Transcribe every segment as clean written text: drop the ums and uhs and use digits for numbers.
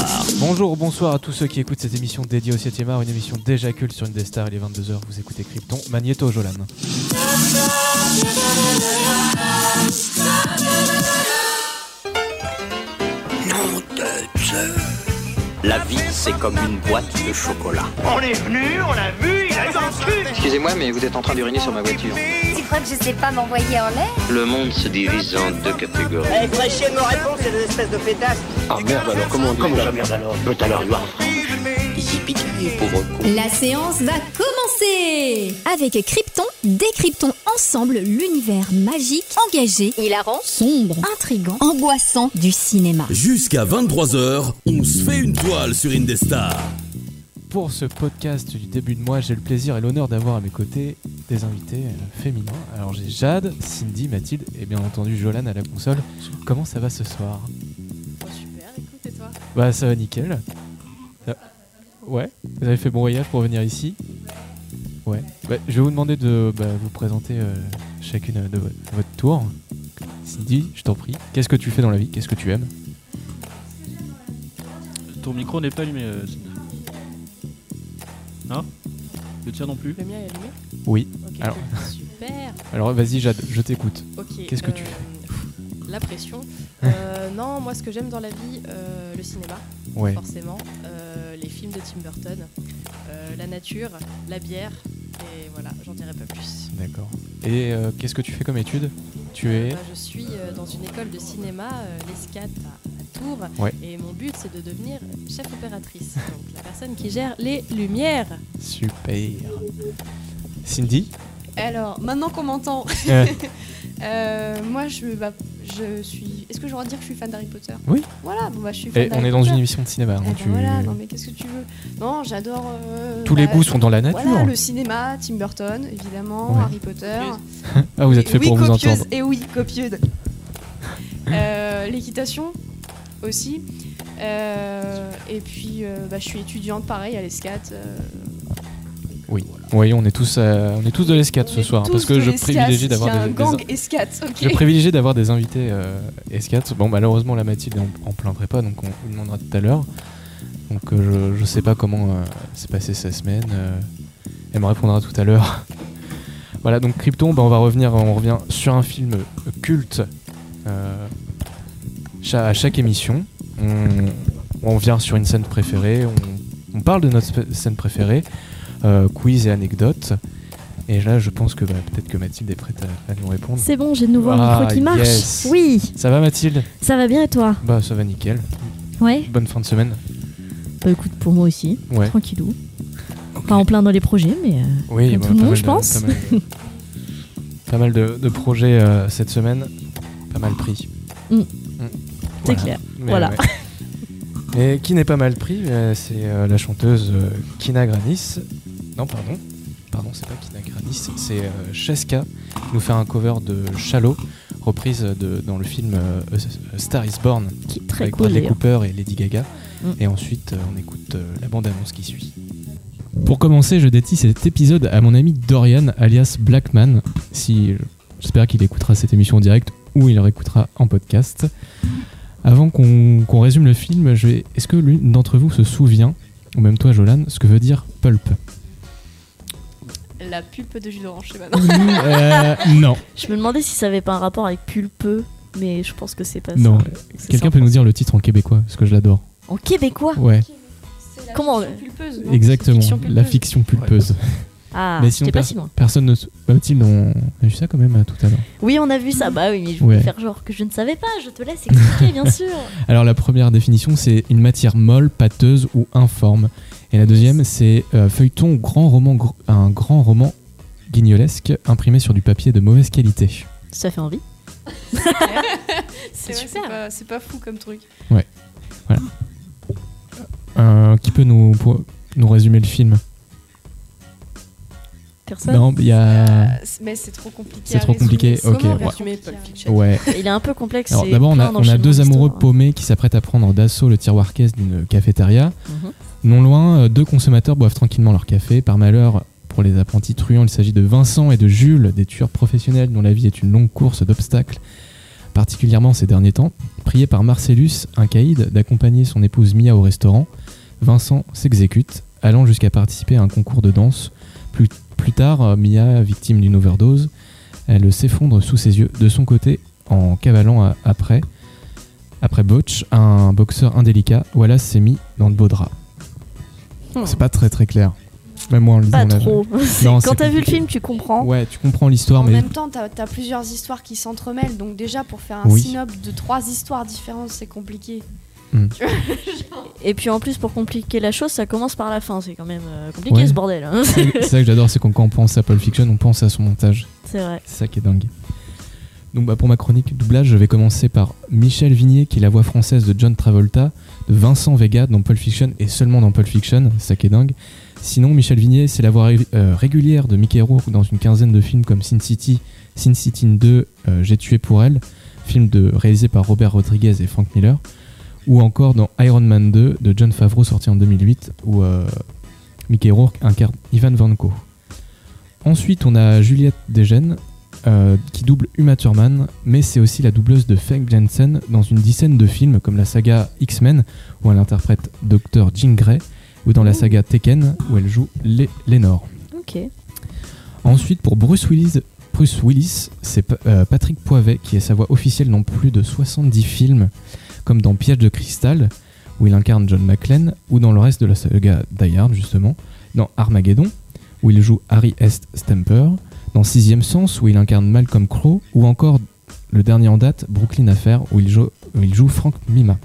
Indestar. Bonjour, bonsoir à tous ceux qui écoutent cette émission dédiée au 7e art, une émission déjà culte sur Indestar. Il est 22h, vous écoutez Krypton, Magnéto, Jolan. Nom de Dieu. La vie, c'est comme une boîte de chocolat. On est venu, on l'a vu, il a eu dans le cul. Excusez-moi, mais vous êtes en train d'uriner sur ma voiture. Tu crois que je sais pas m'envoyer en l'air? Le monde se divise en deux catégories. Eh, vous chier de nos réponses, c'est des espèces de pétasses. Ah merde, alors comment on dit? Comme ça, merde alors. Tout à l'heure, Yippee-ki-yay, pauvre con. La séance va commencer. Avec Krypton, décryptons ensemble l'univers magique, engagé, Hilarant, sombre, intrigant, angoissant du cinéma. Jusqu'à 23h, on se fait une toile sur Indestar. Pour ce podcast du début de mois, j'ai le plaisir et l'honneur d'avoir à mes côtés des invités féminins. Alors j'ai Jade, Cindy, Mathilde et bien entendu Jolan à la console. Comment ça va ce soir? Super, écoute, et toi? Bah ça va nickel. Ouais, vous avez fait bon voyage pour venir ici? Ouais. Bah, je vais vous demander de vous présenter chacune de votre tour. Cindy, je t'en prie. Qu'est-ce que tu fais dans la vie? Qu'est-ce que tu aimes? Ton micro n'est pas allumé, Cindy. Non? Le tien non plus? Le mien est allumé? Oui. Ok, Alors. cool. Super. Alors vas-y Jade, je t'écoute. Ok. Qu'est-ce que tu fais? La pression. Non, moi ce que j'aime dans la vie, le cinéma, Ouais. forcément. Les films de Tim Burton, la nature, la bière, et voilà, j'en dirai pas plus. D'accord. Et qu'est-ce que tu fais comme étude? Tu es... Je suis dans une école de cinéma, l'ESCAT à Tours, Ouais. et mon but c'est de devenir chef opératrice, donc la personne qui gère les lumières. Super. Cindy? Alors, maintenant qu'on m'entend, moi je suis. Est-ce que j'aurais dire que je suis fan d'Harry Potter? Oui. Voilà, bon, je suis fan Et d'Harry on est Potter. dans une émission de cinéma. Eh Hein, ben voilà, non mais qu'est-ce que tu veux? Non, j'adore. Tous les goûts sont dans la nature. Voilà, le cinéma, Tim Burton, évidemment, Ouais. Harry Potter. Ah, vous êtes fait oui, pour vous copieuse, entendre. et oui, copieuse. L'équitation aussi. Et puis, je suis étudiante pareil à l'ESCAT. Oui. Oui, on est tous de l'ESCAT ce soir, parce que je privilégie d'avoir je privilégie d'avoir des invités ESCAT. Bon, malheureusement, la Mathilde est en plein prépa, donc on lui demandera tout à l'heure. Donc je sais pas comment s'est passée sa semaine. Elle me répondra tout à l'heure. Voilà, donc Krypton, on revient sur un film culte à chaque émission. On vient sur une scène préférée, on parle de notre scène préférée. Quiz et anecdotes. Et là, je pense que peut-être que Mathilde est prête à nous répondre. C'est bon, j'ai de nouveau un micro qui marche. Yes. Oui. Ça va, Mathilde? Ça va bien et toi? Bah, ça va nickel. Ouais. Bonne fin de semaine. Bah écoute, pour moi aussi. Ouais. Tranquillou. Okay. Pas en plein dans les projets, mais oui, comme tout le monde, je pense. Pas mal de projets cette semaine. Pas mal pris. C'est clair. Mais, voilà. Ouais. Et qui n'est pas mal pris, c'est la chanteuse Kina Grannis. Non, pardon, c'est pas Kina Grannis, c'est Cheska qui nous fait un cover de Shallow, reprise dans le film A Star Is Born, qui est très avec cool, Bradley Cooper et Lady Gaga. Et ensuite, on écoute la bande-annonce qui suit. Pour commencer, je dédie cet épisode à mon ami Dorian, alias Blackman. J'espère qu'il écoutera cette émission en direct ou il la réécoutera en podcast. Avant qu'on résume le film, est-ce que l'une d'entre vous se souvient, ou même toi Jolan, ce que veut dire pulp? La pulpe de jus d'orange, je sais pas. Non. Je me demandais si ça avait pas un rapport avec pulpeux, mais je pense que c'est pas non. ça. Quelqu'un peut nous dire le titre en québécois, parce que je l'adore. En québécois? Ouais. Comment pulpeuse, exactement, fiction pulpeuse. La fiction pulpeuse. Ouais. Ah, mais sinon, pas si loin. Personne ne... Mathilde, on a vu ça quand même tout à l'heure. Oui, on a vu ça. Bah oui, mais je voulais faire genre que je ne savais pas. Je te laisse expliquer, bien sûr. Alors la première définition, c'est une matière molle, pâteuse ou informe. Et la deuxième, c'est feuilleton ou un grand roman guignolesque imprimé sur du papier de mauvaise qualité. Ça fait envie. C'est super. C'est pas fou comme truc. Ouais. Voilà. Qui peut nous résumer le film? Personne. Non, il y a. Mais c'est trop compliqué. C'est trop compliqué. Ok. Ouais. Il est un peu complexe. Alors d'abord, on a deux amoureux paumés qui s'apprêtent à prendre d'assaut le tiroir caisse d'une cafétéria. Non loin, deux consommateurs boivent tranquillement leur café. Par malheur, pour les apprentis truands, il s'agit de Vincent et de Jules, des tueurs professionnels dont la vie est une longue course d'obstacles, particulièrement ces derniers temps. prié par Marcellus, un caïd, d'accompagner son épouse Mia au restaurant, Vincent s'exécute, allant jusqu'à participer à un concours de danse. Plus tard, Mia, victime d'une overdose, elle s'effondre sous ses yeux. De son côté, en cavalant après Butch, un boxeur indélicat, Wallace s'est mis dans de beaux draps. C'est pas très très clair. Même moi, pas trop. Quand t'as vu le film, tu comprends. Ouais, tu comprends l'histoire. En même temps, t'as plusieurs histoires qui s'entremêlent. Donc déjà, pour faire un synopsis de 3 histoires différentes, c'est compliqué. Et puis en plus, pour compliquer la chose, ça commence par la fin. C'est quand même compliqué ce bordel. Hein. C'est ça que j'adore, c'est quand on pense à Pulp Fiction, on pense à son montage. C'est vrai. C'est ça qui est dingue. Donc pour ma chronique doublage, je vais commencer par Michel Vignier, qui est la voix française de John Travolta, de Vincent Vega dans Pulp Fiction et seulement dans Pulp Fiction. C'est ça qui est dingue. Sinon, Michel Vignier, c'est la voix régulière de Mickey Rourke dans une quinzaine de films comme Sin City 2, J'ai tué pour elle, film réalisé par Robert Rodriguez et Frank Miller, ou encore dans Iron Man 2 de Jon Favreau sorti en 2008 où Mickey Rourke incarne Ivan Vanko. Ensuite on a Juliette Desjeunes qui double Uma Thurman, mais c'est aussi la doubleuse de Famke Janssen dans une dizaine de films comme la saga X-Men où elle interprète Dr. Jean Grey, ou dans la saga Tekken où elle joue Lenore. Ok. Ensuite pour Bruce Willis, c'est Patrick Poivet qui est sa voix officielle dans plus de 70 films, comme dans Piège de cristal, où il incarne John McClane, ou dans le reste de la saga Die Hard, justement, dans Armageddon, où il joue Harry S. Stamper, dans Sixième Sens, où il incarne Malcolm Crowe, ou encore le dernier en date, Brooklyn Affair, où il joue Frank Mina.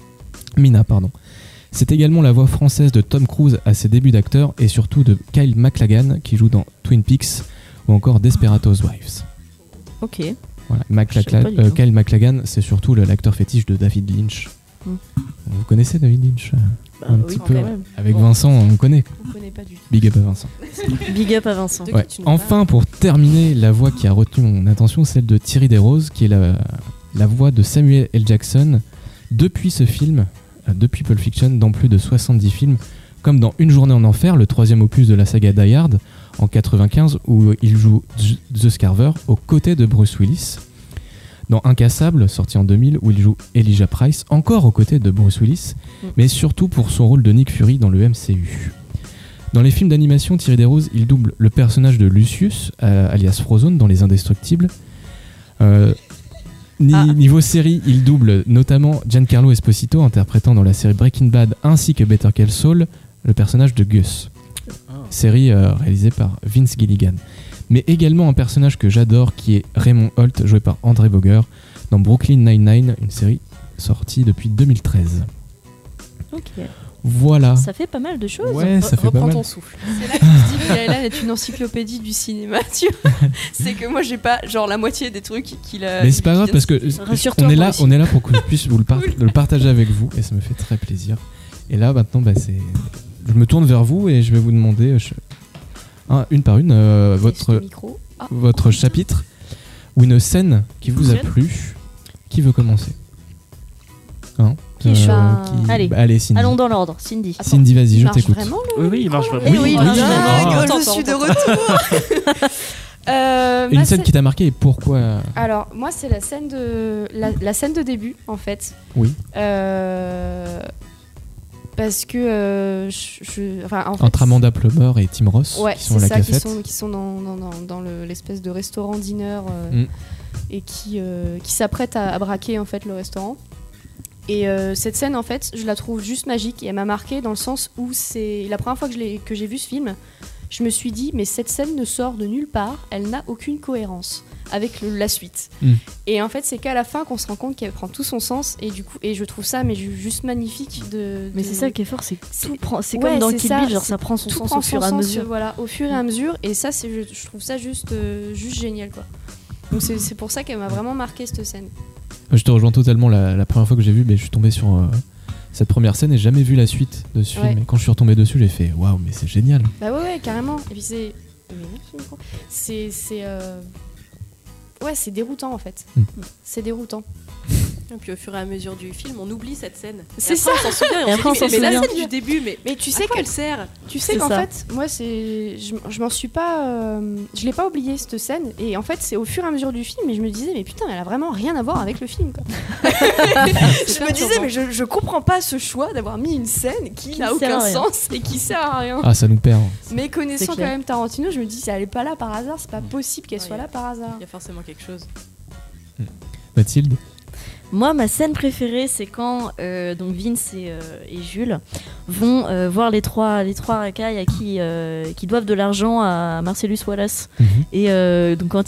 C'est également la voix française de Tom Cruise à ses débuts d'acteur, et surtout de Kyle MacLachlan, qui joue dans Twin Peaks, ou encore Desperate Housewives. Ok. Voilà. Kyle MacLachlan, c'est surtout l'acteur fétiche de David Lynch. Vous connaissez David Lynch un petit peu. Avec Vincent, on connaît. On connaît pas du tout. Big up à Vincent. Big up à Vincent. Ouais. Enfin, pour terminer, la voix qui a retenu mon attention, celle de Thierry Desroses, qui est la voix de Samuel L. Jackson depuis ce film, depuis Pulp Fiction, dans plus de 70 films, comme dans Une journée en enfer, le 3e opus de la saga Die Hard, en 95, où il joue The Scarver aux côtés de Bruce Willis. Dans Incassable, sorti en 2000, où il joue Elijah Price, encore aux côtés de Bruce Willis, mais surtout pour son rôle de Nick Fury dans le MCU. Dans les films d'animation, Thierry Desroses, il double le personnage de Lucius, alias Frozone, dans Les Indestructibles. Niveau série, il double notamment Giancarlo Esposito, interprétant dans la série Breaking Bad ainsi que Better Call Saul, le personnage de Gus. Série réalisée par Vince Gilligan. Mais également un personnage que j'adore qui est Raymond Holt, joué par André Boger, dans Brooklyn Nine-Nine, une série sortie depuis 2013. Ok. Voilà. Ça fait pas mal de choses. Ouais, ça fait pas mal. Reprends ton souffle. C'est là que je dis que Gaëlan est une encyclopédie du cinéma, tu vois. C'est que moi j'ai pas genre la moitié des trucs qu'il a. Mais c'est pas grave parce que on est là pour que je puisse vous le partager avec vous et ça me fait très plaisir. Et là maintenant je me tourne vers vous et je vais vous demander une par une votre chapitre ou une scène qui vous a plu. Qui veut commencer? Allez, Cindy. Allons dans l'ordre. Cindy. Attends, Cindy, vas-y, je t'écoute. Oui, il marche vraiment. Oui, je suis de retour. Une scène qui t'a marqué et pourquoi? Alors, moi, c'est la scène de début, en fait. Oui. Parce que en fait, entre Amanda Plummer et Tim Ross, qui sont à la cafette, qui sont dans l'espèce de restaurant dîner et qui s'apprêtent à braquer en fait le restaurant. Et cette scène, en fait, je la trouve juste magique et elle m'a marquée dans le sens où c'est la première fois que j'ai vu ce film. Je me suis dit, mais cette scène ne sort de nulle part, elle n'a aucune cohérence avec la suite. Et en fait, c'est qu'à la fin qu'on se rend compte qu'elle prend tout son sens et je trouve ça juste magnifique Mais c'est ça qui est fort, c'est comme dans Kill Bill, genre ça prend son sens au fur et à mesure. Voilà, au fur et à mesure. Et ça, je trouve ça juste génial, quoi. Donc c'est pour ça qu'elle m'a vraiment marqué cette scène. Je te rejoins totalement. La première fois que j'ai vu, je suis tombé sur cette première scène et j'ai jamais vu la suite de ce film. Et quand je suis retombé dessus, j'ai fait waouh, mais c'est génial. Bah ouais, carrément. Et puis c'est déroutant en fait. C'est déroutant. Et puis au fur et à mesure du film, on oublie cette scène. C'est ça. On s'en souvient. Et après, on s'en mais la souvient. scène du début, mais tu sais qu'elle sert. Tu sais qu'en fait, moi, je m'en suis pas. Je l'ai pas oublié cette scène. Et en fait, c'est au fur et à mesure du film. Et je me disais, mais putain, elle a vraiment rien à voir avec le film. Quoi. Je me disais, mais je comprends pas ce choix d'avoir mis une scène qui n'a aucun sens et qui sert à rien. Ah, ça nous perd. Mais connaissant quand même Tarantino, je me dis, si elle est pas là par hasard, c'est pas possible qu'elle soit là par hasard. Il y a forcément quelque chose. Mathilde? Moi, ma scène préférée, c'est quand donc Vince et Jules vont voir les trois racailles à qui doivent de l'argent à Marcellus Wallace. Et donc quand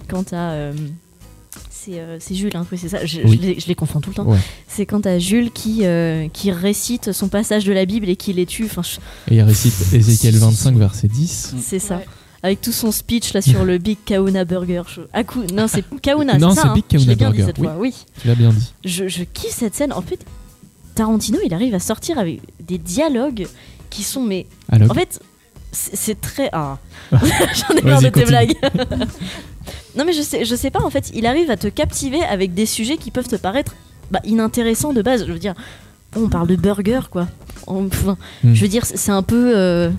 c'est Jules, hein, oui, c'est ça. Je les confonds tout le temps. Ouais. C'est quand t'as Jules qui récite son passage de la Bible et qui les tue. Et il récite Ézéchiel 25, verset 10. C'est ça. Ouais. Avec tout son speech là sur le Big Kahuna Burger. Non, c'est Kahuna, non, c'est ça. Big Kahuna je l'ai bien Burger. dit cette fois, oui. Tu l'as bien dit. Je kiffe cette scène. En fait, Tarantino, il arrive à sortir avec des dialogues qui sont en fait, c'est très j'en ai marre de tes blagues. Non mais je sais pas, en fait, il arrive à te captiver avec des sujets qui peuvent te paraître inintéressants de base. Je veux dire, on parle de burger quoi. Je veux dire, c'est un peu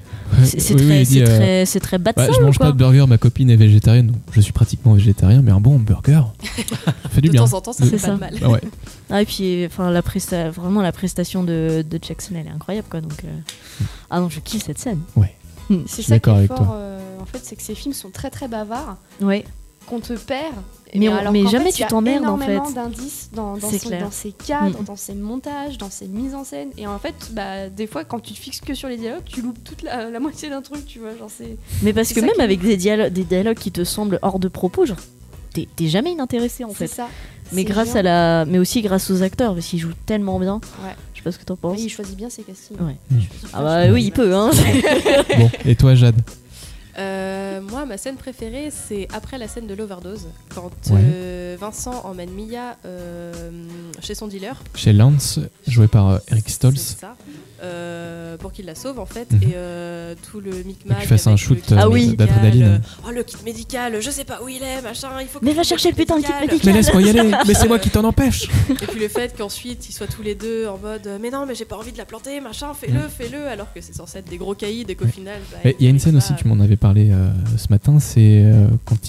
c'est très bas de je mange pas de burger, ma copine est végétarienne, donc je suis pratiquement végétarien, mais un bon burger ça fait du bien. De temps en temps, ça fait pas de mal. Et puis vraiment la prestation de Jackson, elle est incroyable quoi, donc non, je kiffe cette scène. Ouais. C'est ça qui est fort en fait, c'est que ces films sont très très bavards. Ouais. Qu'on te perd, mais jamais tu t'emmerdes en fait. Il y a énormément d'indices dans ses cadres, dans ses montages, dans ses mises en scène. Et en fait, des fois, quand tu te fixes que sur les dialogues, tu loupes toute la moitié d'un truc, tu vois. Genre, mais parce que même avec des dialogues qui te semblent hors de propos, genre, t'es jamais inintéressé en fait. C'est ça. Mais mais aussi grâce aux acteurs, parce qu'ils jouent tellement bien. Ouais. Je sais pas ce que t'en penses. Oui, il choisit bien ses castings. Ouais. Oui, il peut. Hein. Bon, et toi, Jade? Moi, ma scène préférée, c'est après la scène de l'overdose, quand Vincent emmène Mia chez son dealer. Chez Lance, joué par Eric Stoltz. C'est ça. Pour qu'il la sauve en fait, et tout le micmac. Tu fasses un shoot d'adrénaline. Le kit médical, je sais pas où il est, machin, il faut. Mais va chercher le putain de kit médical. Mais laisse-moi y aller, mais c'est moi qui t'en empêche. Et puis le fait qu'ensuite ils soient tous les deux en mode mais non, mais j'ai pas envie de la planter, machin, fais-le, alors que c'est censé être des gros caïds et qu'au final. Il y a une scène aussi, tu m'en avais parlé ce matin, c'est quand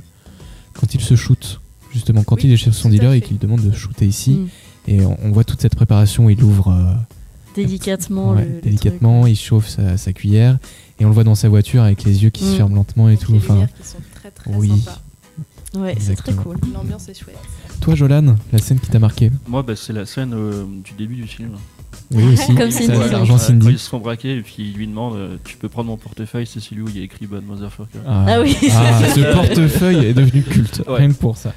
il se shoot, justement, quand il est chez son dealer et qu'il demande de shooter ici, et on voit toute cette préparation où il ouvre. Délicatement, délicatement, il chauffe sa cuillère et on le voit dans sa voiture avec les yeux qui se ferment lentement et tout. Les lumières qui sont très très sympas. Ouais, c'est très cool. L'ambiance est chouette. Toi, Jolan, la scène qui t'a marqué? Moi, c'est la scène du début du film. Oui, aussi. Comme Cindy. L'argent Cindy. Quand ils se font braquer et puis il lui demande tu peux prendre mon portefeuille, c'est celui où il y a écrit Bad Motherfucker. Oui. Ce portefeuille est devenu culte. Rien que pour ça.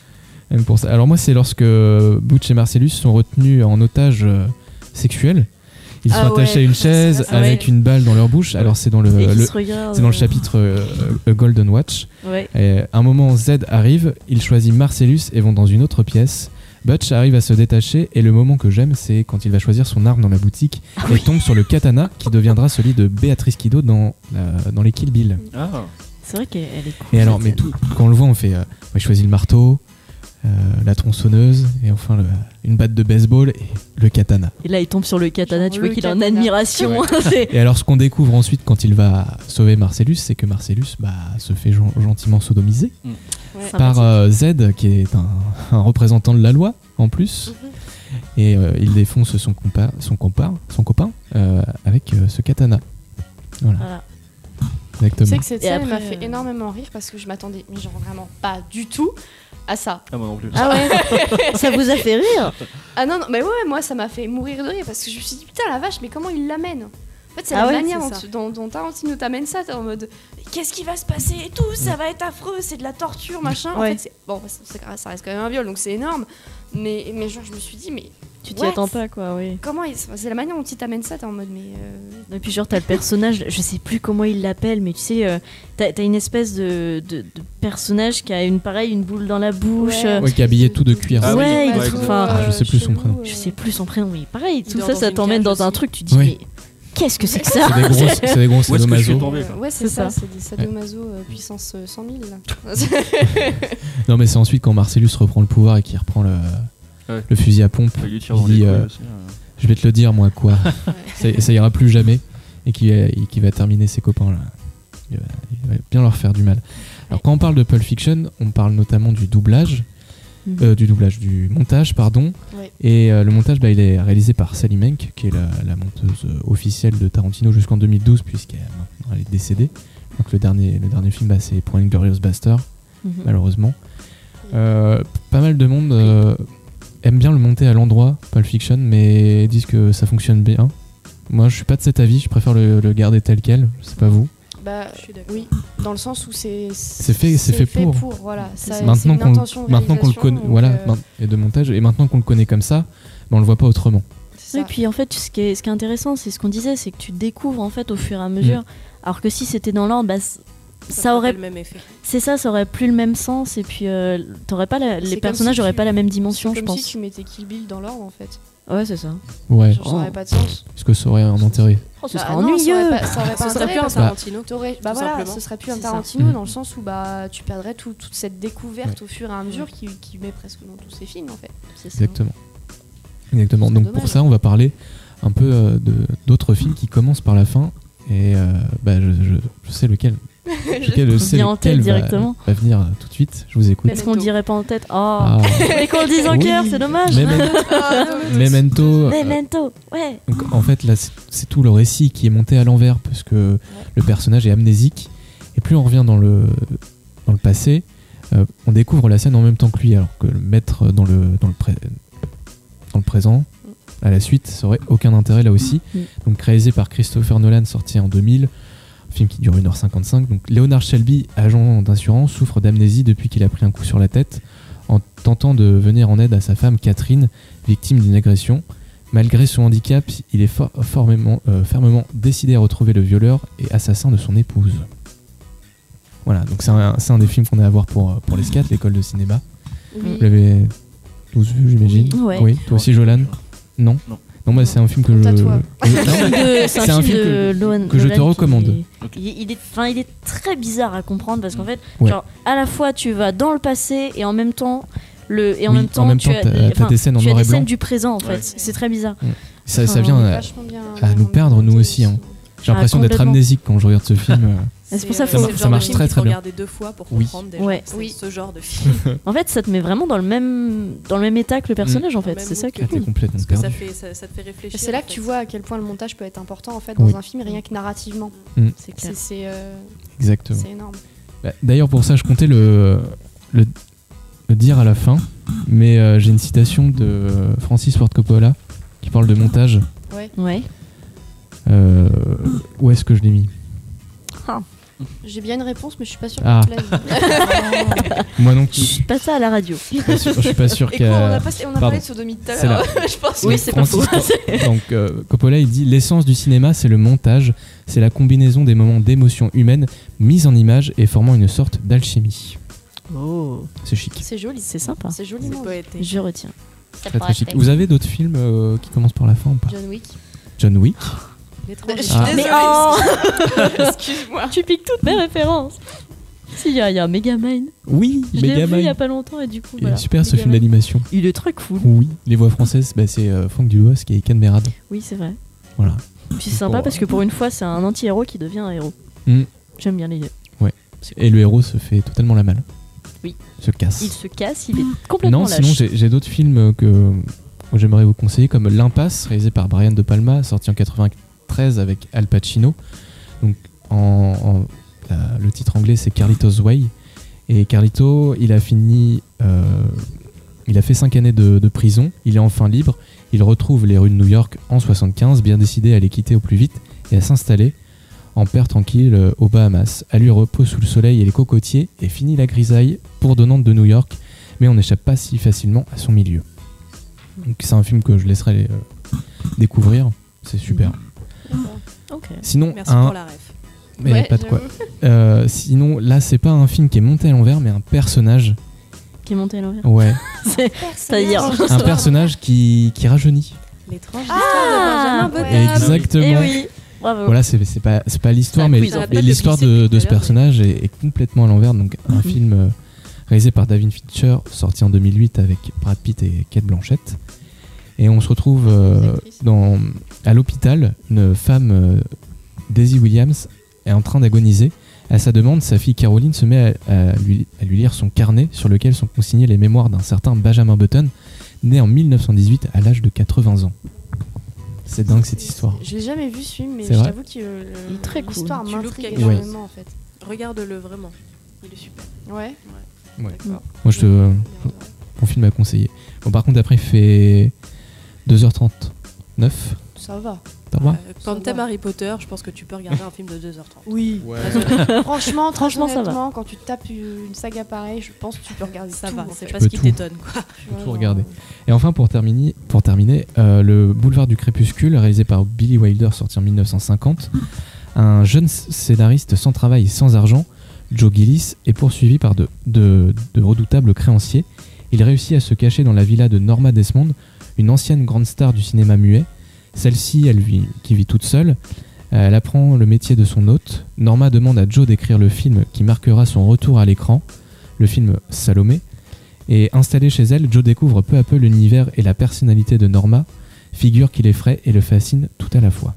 Alors moi, c'est lorsque Butch et Marcellus sont retenus en otage sexuel. Ils sont attachés à une chaise avec une balle dans leur bouche. Alors c'est dans le chapitre Golden Watch. Ouais. Et à un moment, Z arrive, il choisit Marcellus et vont dans une autre pièce. Butch arrive à se détacher et le moment que j'aime, c'est quand il va choisir son arme dans la boutique et tombe sur le katana qui deviendra celui de Béatrice Kiddo dans les Kill Bill. C'est vrai qu'elle est cool. Et alors, mais quand on le voit, on fait il choisit le marteau, la tronçonneuse et enfin une batte de baseball et le katana. Et là il tombe sur le katana, tu vois qu'il est en admiration. Et alors ce qu'on découvre ensuite quand il va sauver Marcellus, c'est que Marcellus se fait gentiment sodomiser par Z qui est un représentant de la loi en plus. Et il défonce son copain avec ce katana. Voilà. Exactement. Tu sais que cette scène m'a fait énormément rire parce que je m'attendais, mais genre vraiment pas du tout à ça. Ah moi non plus. Ah ouais. Ça vous a fait rire? Ah non, mais ouais, moi ça m'a fait mourir de rire parce que je me suis dit putain la vache, mais comment il l'amène? En fait, c'est la manière dont Tarantino t'amène ça, t'es en mode qu'est-ce qui va se passer et tout, ça va être affreux, c'est de la torture, machin. En fait, ça reste quand même un viol, donc c'est énorme. Mais genre, je me suis dit, mais tu t'y attends pas, quoi, oui. Comment c'est la manière dont il t'amène ça, t'es en mode mais. Et puis genre t'as le personnage, je sais plus comment il l'appelle, mais tu sais, t'as une espèce de personnage qui a une boule dans la bouche. Ouais, qui est habillé tout de cuir. Je sais plus son prénom. Je sais plus son prénom, oui. Pareil, tout ça t'emmène dans un truc, tu te dis mais qu'est-ce que c'est que ça? C'est des gros sadomaso. Ouais, c'est ça, c'est des sadomaso puissance 100 000 là. Non mais c'est ensuite quand Marcellus reprend le pouvoir et qu'il reprend le fusil à pompe. Il dit je vais te le dire moi quoi. Ça ira plus jamais et qui va terminer ses copains là. Il va bien leur faire du mal. Alors quand on parle de Pulp Fiction, on parle notamment du doublage. Du montage, pardon. Ouais. Et le montage, il est réalisé par Sally Menke, qui est la monteuse officielle de Tarantino jusqu'en 2012, puisqu'elle est décédée. Donc le dernier film, c'est pour Inglourious Basterds, malheureusement. Pas mal de monde aime bien le monter à l'endroit, Pulp Fiction, mais disent que ça fonctionne bien. Moi, je suis pas de cet avis, je préfère le garder tel quel, je sais pas vous. Oui, dans le sens où c'est fait pour. Voilà, ça, maintenant qu'on le connaît, et de montage, et maintenant qu'on le connaît comme ça, on le voit pas autrement. Oui, puis en fait, ce qui est intéressant, c'est ce qu'on disait, c'est que tu découvres en fait au fur et à mesure. Alors que si c'était dans l'ordre, ça aurait le même effet. C'est ça aurait plus le même sens, et puis t'aurais pas les personnages n'auraient pas la même dimension, je pense. C'est comme si tu mettais Kill Bill dans l'ordre en fait. Ouais, c'est ça. Ouais. Ça aurait pas de sens. Est-ce que ça aurait un intérêt? Ce serait ennuyeux. Ça serait plus un Tarantino. Ce serait plus un Tarantino dans le sens où tu perdrais toute cette découverte au fur et à mesure qui met presque dans tous ses films en fait. Exactement. Donc pour ça, on va parler un peu d'autres films qui commencent par la fin. Et je sais lequel. Directement. Va venir tout de suite. Je vous écoute. Est-ce qu'on le dirait pas en tête? Et qu'on le dise en cœur, c'est dommage. Memento. Ouais. Donc, en fait, là, c'est tout le récit qui est monté à l'envers parce que le personnage est amnésique. Et plus on revient dans le passé, on découvre la scène en même temps que lui, alors que le mettre dans le présent. À la suite, ça aurait aucun intérêt là aussi. Donc réalisé par Christopher Nolan, sorti en 2000, film qui dure 1h55. Donc Leonard Shelby, agent d'assurance, souffre d'amnésie depuis qu'il a pris un coup sur la tête en tentant de venir en aide à sa femme Catherine, victime d'une agression. Malgré son handicap, il est fermement décidé à retrouver le violeur et assassin de son épouse. Voilà, donc c'est un des films qu'on a à voir pour les SCAT, l'école de cinéma. Vous l'avez tous vu, j'imagine. Oui, toi aussi, Jolan. Non, c'est un film que c'est un film que je te recommande. Il est très bizarre à comprendre parce qu'en fait, genre, à la fois tu vas dans le passé et en même temps tu as des scènes en noir et blanc. Tu as des scènes du présent en fait. C'est très bizarre. Ça vient à nous perdre nous aussi. J'ai l'impression d'être amnésique quand je regarde ce film. C'est pour ça ça marche très très bien. Regarder 2 fois pour comprendre ce genre de film. En fait, ça te met vraiment dans le même état que le personnage en fait. C'est ça qui est cool. Complètement parce que ça te fait réfléchir. C'est là que tu vois à quel point le montage peut être important en fait dans un film, rien que narrativement. C'est clair. Exactement. C'est énorme. D'ailleurs, pour ça, je comptais le dire à la fin, mais j'ai une citation de Francis Ford Coppola qui parle de montage. Ouais. Où est-ce que je l'ai mis? J'ai bien une réponse, mais je suis pas sûre qu'elle plaise. Moi non plus. Je suis pas ça à la radio. Je suis pas sûr qu'elle. On a parlé de sodomie tout à l'heure. Je pense. Oui, c'est pas faux. Donc Coppola il dit l'essence du cinéma c'est le montage, c'est la combinaison des moments d'émotion humaine mise en image et formant une sorte d'alchimie. Oh, c'est chic. C'est joli, c'est sympa. C'est joliment poétique. Je retiens. Très très chic. Vous avez d'autres films qui commencent par la fin ou pas? John Wick. Je suis désolée. Excuse-moi. Tu piques toutes mes références. Si, il y a Megamind. Oui, je l'ai vu il y a pas longtemps et du coup. Il est super ce film d'animation. Il est très cool. Oui, les voix françaises, c'est Franck Dubosc qui est Ken Merad. Oui, c'est vrai. Voilà. Puis c'est sympa parce que pour une fois, c'est un anti-héros qui devient un héros. J'aime bien l'idée. Ouais. Et le héros se fait totalement la malle. Oui. Il se casse, il est complètement lâche. Non, sinon j'ai d'autres films que j'aimerais vous conseiller, comme L'Impasse, réalisé par Brian De Palma, sorti en 93 avec Al Pacino. Donc le titre anglais c'est Carlito's Way. Et Carlito, il a fait 5 années de prison. Il est enfin libre. Il retrouve les rues de New York en 75, bien décidé à les quitter au plus vite et à s'installer en père tranquille aux Bahamas. À lui repose sous le soleil et les cocotiers et finit la grisaille pour donnante de New York, mais on n'échappe pas si facilement à son milieu. Donc c'est un film que je laisserai découvrir. C'est super. Okay. Sinon, merci pour la ref. Mais pas de quoi. Sinon, là, c'est pas un film qui est monté à l'envers, mais un personnage. Qui est monté à l'envers. Ouais. C'est-à-dire un personnage qui rajeunit. L'étrange histoire de Benjamin Button. Exactement. Et oui. Bravo. Voilà, c'est pas l'histoire, mais l'histoire de ce personnage est complètement à l'envers. Donc un film réalisé par David Fincher, sorti en 2008 avec Brad Pitt et Cate Blanchett. Et on se retrouve à l'hôpital, une femme, Daisy Williams, est en train d'agoniser. À sa demande, sa fille Caroline se met à lui lire son carnet sur lequel sont consignées les mémoires d'un certain Benjamin Button, né en 1918 à l'âge de 80 ans. C'est dingue cette histoire. Je l'ai jamais vu ce film, mais c'est je vrai t'avoue que l'histoire m'intrigue énormément en fait. Regarde-le vraiment, il est super. Ouais. D'accord. Moi mon film à conseiller. Bon, par contre après il fait 2h39. Ça va. Quand t'aimes Harry Potter, je pense que tu peux regarder un film de 2h30. Oui. Ouais. Franchement, ça va. Quand tu tapes une saga pareille, je pense que tu peux regarder ça tout. Va, c'est pas ce qui t'étonne, quoi. Tu peux tout regarder. Et enfin, pour terminer, le Boulevard du Crépuscule, réalisé par Billy Wilder, sorti en 1950. Un jeune scénariste sans travail et sans argent, Joe Gillis, est poursuivi par de redoutables créanciers. Il réussit à se cacher dans la villa de Norma Desmond, une ancienne grande star du cinéma muet. Celle-ci, qui vit toute seule, elle apprend le métier de son hôte. Norma demande à Joe d'écrire le film qui marquera son retour à l'écran, le film Salomé. Et installé chez elle, Joe découvre peu à peu l'univers et la personnalité de Norma, figure qui l'effraie et le fascine tout à la fois.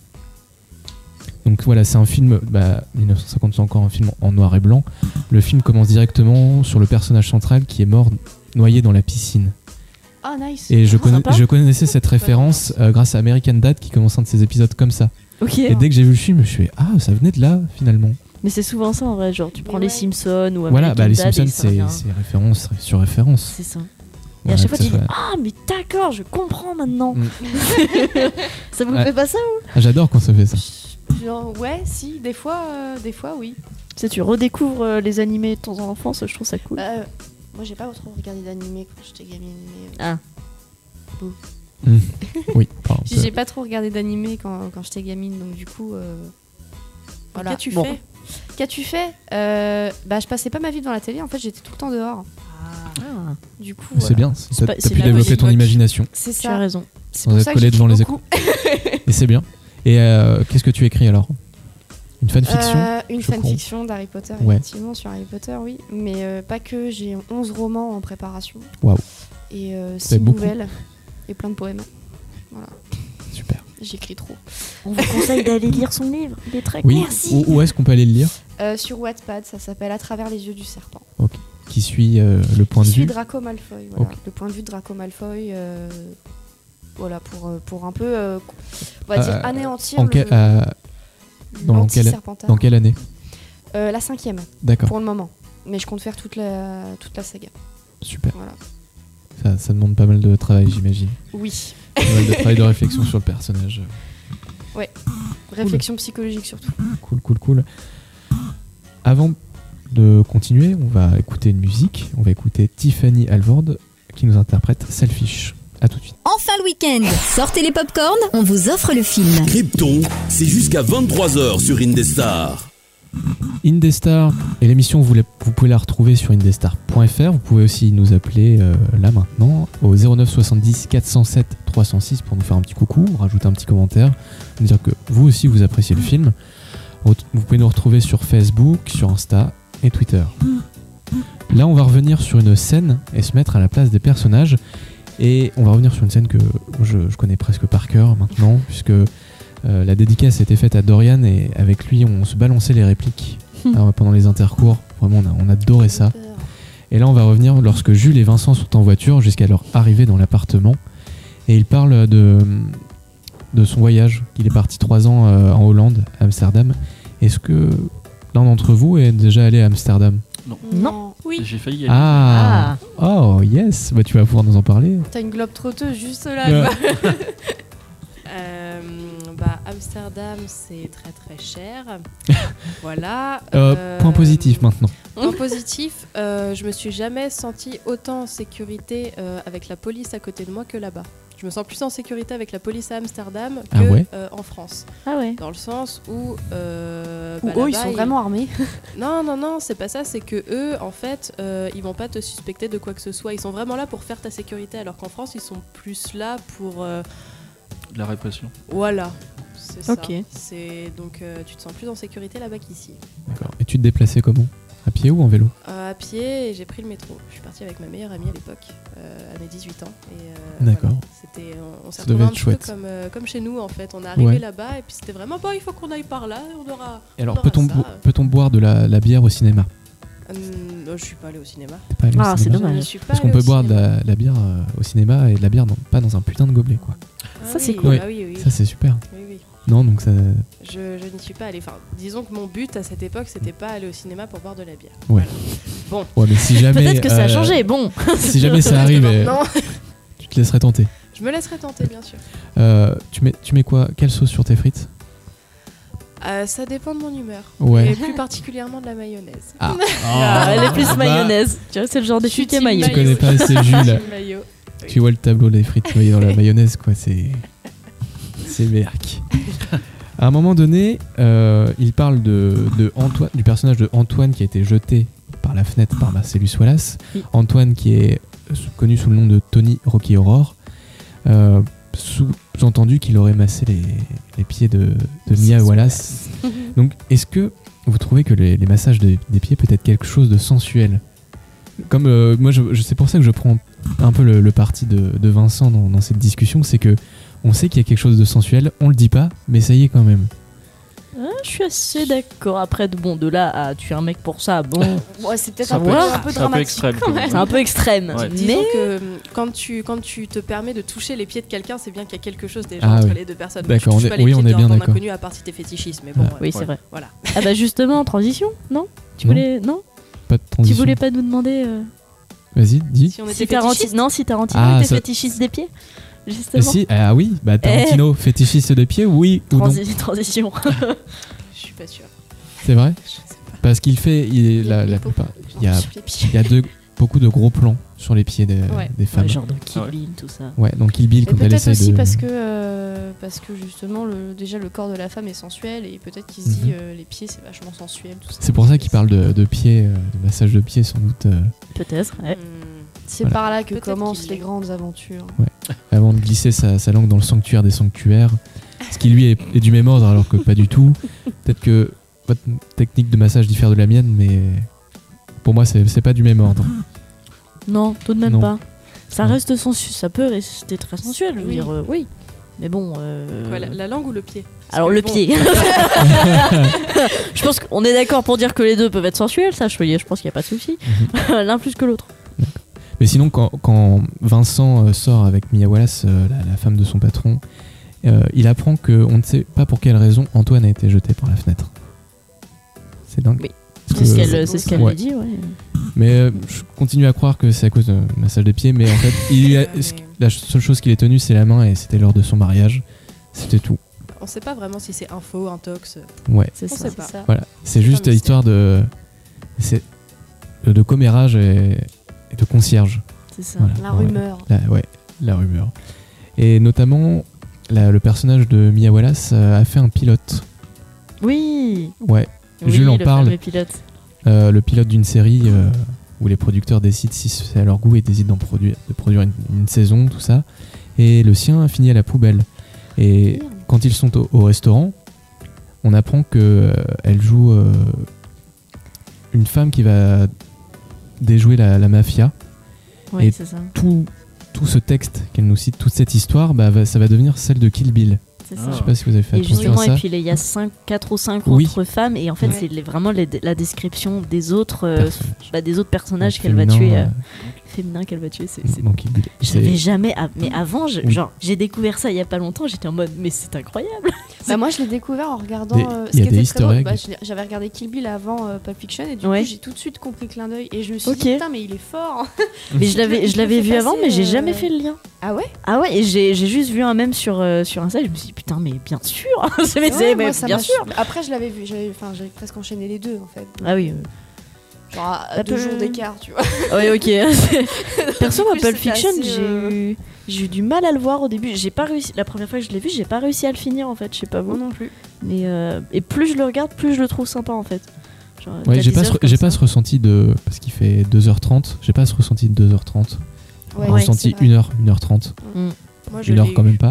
Donc voilà, c'est un film, 1950 c'est encore un film en noir et blanc. Le film commence directement sur le personnage central qui est mort noyé dans la piscine. Ah, nice. Et je connaissais cette référence grâce à American Dad qui commence un de ses épisodes comme ça. Okay. Et dès que j'ai vu le film, je me suis dit, ça venait de là finalement. Mais c'est souvent ça en vrai, genre tu prends les Simpsons ou voilà, American les Dad Simpsons c'est référence sur référence. C'est ça. Et à chaque fois tu dis mais d'accord, je comprends maintenant. Ça vous fait pas ça ou J'adore quand ça fait ça. Genre, ouais, si, des fois oui. Tu sais, tu redécouvres les animés de ton enfance, je trouve ça cool. Moi j'ai pas trop regardé d'animés quand j'étais gamine. Oui. J'ai pas trop regardé d'animés quand j'étais gamine, donc du coup. Voilà. Qu'as-tu fait je passais pas ma vie devant la télé, en fait j'étais tout le temps dehors. Du coup. C'est bien, t'as pu développer ton imagination. C'est ça. Tu as raison. Sans être collé devant les écrans. Et c'est bien. Et qu'est-ce que tu écris alors ? Une fanfiction Une fanfiction d'Harry Potter, effectivement, sur Harry Potter, oui. Mais pas que, j'ai 11 romans en préparation. Waouh. Et 6 nouvelles et plein de poèmes. Voilà. Super. J'écris trop. On vous conseille d'aller lire son livre, il est très cool. Merci. Où est-ce qu'on peut aller le lire ? Sur Wattpad, ça s'appelle À travers les yeux du serpent. Ok. Qui suit le point de vue Draco Malfoy, voilà. Okay. Le point de vue de Draco Malfoy, voilà, pour un peu, on va dire, anéantir dans quelle année ? La 5e. D'accord. Pour le moment. Mais je compte faire toute la saga. Super. Voilà. Ça demande pas mal de travail, j'imagine. Oui. Pas mal de travail, de réflexion sur le personnage. Ouais. Réflexion psychologique surtout. Cool. Avant de continuer, on va écouter une musique. On va écouter Tiffany Alvord qui nous interprète Selfish. À tout de suite. Enfin le week-end, sortez les popcorn, on vous offre le film. Krypton, c'est jusqu'à 23h sur Indestar. Indestar, et l'émission vous pouvez la retrouver sur indestar.fr. Vous pouvez aussi nous appeler là maintenant au 09 70 407 306 pour nous faire un petit coucou, rajouter un petit commentaire, nous dire que vous aussi vous appréciez le film. Vous pouvez nous retrouver sur Facebook, sur Insta et Twitter. Là on va revenir sur une scène et se mettre à la place des personnages. Et on va revenir sur une scène que je connais presque par cœur maintenant, puisque la dédicace a été faite à Dorian et avec lui on se balançait les répliques pendant les intercours. Vraiment on adorait ça. Et là on va revenir lorsque Jules et Vincent sont en voiture jusqu'à leur arrivée dans l'appartement. Et ils parlent de son voyage, qu'il est parti 3 ans en Hollande, à Amsterdam. Est-ce que l'un d'entre vous est déjà allé à Amsterdam ? Non. Oui. J'ai failli y aller. Oh yes, tu vas pouvoir nous en parler. T'as une globe trotteuse juste là. Amsterdam, c'est très très cher. Voilà. Point positif maintenant. Point positif, je me suis jamais sentie autant en sécurité avec la police à côté de moi que là-bas. Je me sens plus en sécurité avec la police à Amsterdam que en France. Ah ouais. Dans le sens où ils sont vraiment armés. Non, c'est pas ça. C'est que eux, en fait, ils vont pas te suspecter de quoi que ce soit. Ils sont vraiment là pour faire ta sécurité, alors qu'en France, ils sont plus là pour la répression. Voilà. C'est ça. Ok. C'est donc tu te sens plus en sécurité là-bas qu'ici. D'accord. Et tu te déplaçais comment ? À pied ou en vélo? À pied, et j'ai pris le métro. Je suis partie avec ma meilleure amie à l'époque, à mes 18 ans. Et, d'accord. Voilà, on s'est retrouvés un petit peu comme chez nous en fait. On est arrivé là-bas et puis c'était vraiment il faut qu'on aille par là. Et alors peut-on boire de la bière au cinéma? Je suis pas allée au cinéma. C'est dommage. Parce qu'on peut boire de la bière au cinéma et de la bière pas dans un putain de gobelet quoi. Ça c'est cool. Oui. Ça c'est super. Oui. Non, donc ça. Je n'y suis pas allée. Enfin, disons que mon but à cette époque, c'était pas aller au cinéma pour boire de la bière. Ouais. Voilà. Bon. Ouais, mais si jamais. Peut-être que ça a changé. Bon. Si jamais ça arrive, tu te laisserais tenter. Je me laisserais tenter, bien sûr. Tu mets quoi? Quelle sauce sur tes frites? Ça dépend de mon humeur. Ouais. Et plus particulièrement de la mayonnaise. Elle est plus mayonnaise. Tu vois, c'est le genre de fille qui est maillot. Tu connais pas assez Jules. Tu vois le tableau des frites noyées dans la mayonnaise, quoi. C'est merc. À un moment donné, il parle de Antoine, du personnage de Antoine qui a été jeté par la fenêtre par Marcellus Wallace. Oui. Antoine qui est connu sous le nom de Tony Rocky Horror. Sous-entendu qu'il aurait massé les pieds de Mia Wallace. Donc, est-ce que vous trouvez que les massages des pieds peut être quelque chose de sensuel? Comme moi, c'est pour ça que je prends un peu le parti de Vincent dans cette discussion, c'est que on sait qu'il y a quelque chose de sensuel, on le dit pas, mais ça y est quand même. Je suis assez d'accord. Après, de là à tuer un mec pour ça, bon. Ouais, c'est peut-être un peu dramatique. C'est un peu extrême. Ouais. Disons que quand tu te permets de toucher les pieds de quelqu'un, c'est bien qu'il y a quelque chose déjà entre les deux personnes. D'accord, on est bien d'accord. Inconnu à part si t'es fétichiste, mais bon. Oui, c'est vrai. Voilà. Ah bah justement, transition, non? Non. Pas de transition. Tu voulais pas nous demander Vas-y, dis. Si Tarantino était fétichiste des pieds. Justement. Oui, Tarantino, fétichiste des pieds, oui ou non? Transition. Je suis pas sûre. C'est vrai? Parce qu'il fait, la plupart, il y a beaucoup de gros plans sur les pieds des femmes. Genre dans Kill Bill, tout ça. Ouais, donc Kill Bill, quand elle essaie de... Peut-être aussi parce que justement, déjà le corps de la femme est sensuel et peut-être qu'il se dit les pieds c'est vachement sensuel. Tout ça. C'est pour ça qu'il parle de pieds, de massage de pieds sans doute. Peut-être, ouais. C'est par là que commencent les grandes aventures. Ouais. Avant de glisser sa langue dans le sanctuaire des sanctuaires, ce qui lui est du même ordre alors que pas du tout. Peut-être que votre technique de massage diffère de la mienne, mais pour moi c'est pas du même ordre. Non, tout de même pas. Ça reste sensuel, ça peut rester très sensuel, je veux dire, oui. Mais bon. La langue ou le pied? Alors le pied. Je pense qu'on est d'accord pour dire que les deux peuvent être sensuels, ça, je pense qu'il n'y a pas de souci. L'un plus que l'autre. Mais sinon, quand Vincent sort avec Mia Wallace, la femme de son patron, il apprend qu'on ne sait pas pour quelle raison Antoine a été jeté par la fenêtre. C'est dingue. Oui. C'est ce qu'elle lui dit, ouais. Mais je continue à croire que c'est à cause de massage des pieds, mais en fait, la seule chose qu'il ait tenue, c'est la main, et c'était lors de son mariage. C'était tout. On sait pas vraiment si c'est un faux, un tox. Ouais. On sait pas. Voilà. C'est juste l'histoire de commérage et de concierge. C'est ça, voilà. La rumeur. La rumeur. Et notamment, le personnage de Mia Wallace a fait un pilote. Oui. Ouais. Jules en parle. Le pilote d'une série où les producteurs décident si c'est à leur goût et décident de produire une saison, tout ça. Et le sien a fini à la poubelle. Et quand ils sont au restaurant, on apprend qu'elle joue une femme qui va déjouer la mafia. Oui, et c'est ça. Tout ce texte qu'elle nous cite, toute cette histoire, ça va devenir celle de Kill Bill. C'est ça. Je sais pas si vous avez fait attention à ça. Et puis il y a 4 ou 5 autres femmes, et en fait c'est vraiment la description des autres personnages qu'elle va tuer. Féminin qu'elle va tuer. Je savais jamais. Mais avant, j'ai découvert ça il y a pas longtemps, j'étais en mode, mais c'est incroyable. Moi je l'ai découvert en regardant. Il y a des easter eggs. J'avais regardé Kill Bill avant Pulp Fiction, et du coup j'ai tout de suite compris le clin d'œil, et je me suis dit putain, mais il est fort. Mais je l'avais vu avant, mais j'ai jamais fait le lien. Ah ouais? Ah ouais, et j'ai juste vu un mème sur un site, je me suis dit putain, mais bien sûr. Mais bien sûr. Après je l'avais vu, j'avais presque enchaîné les deux en fait. Ah oui. Genre à 2 jours d'écart, tu vois. Ouais, ok. Perso, moi, Pulp Fiction, j'ai eu du mal à le voir au début. J'ai pas réussi. La première fois que je l'ai vu, j'ai pas réussi à le finir en fait. Je sais pas vous. Moi non plus. Mais et plus je le regarde, plus je le trouve sympa en fait. Genre, ouais, j'ai pas ce ressenti de. Parce qu'il fait 2h30. J'ai pas ce ressenti de 2h30. Ouais, ressenti 1h30. Moi, 1h quand même pas.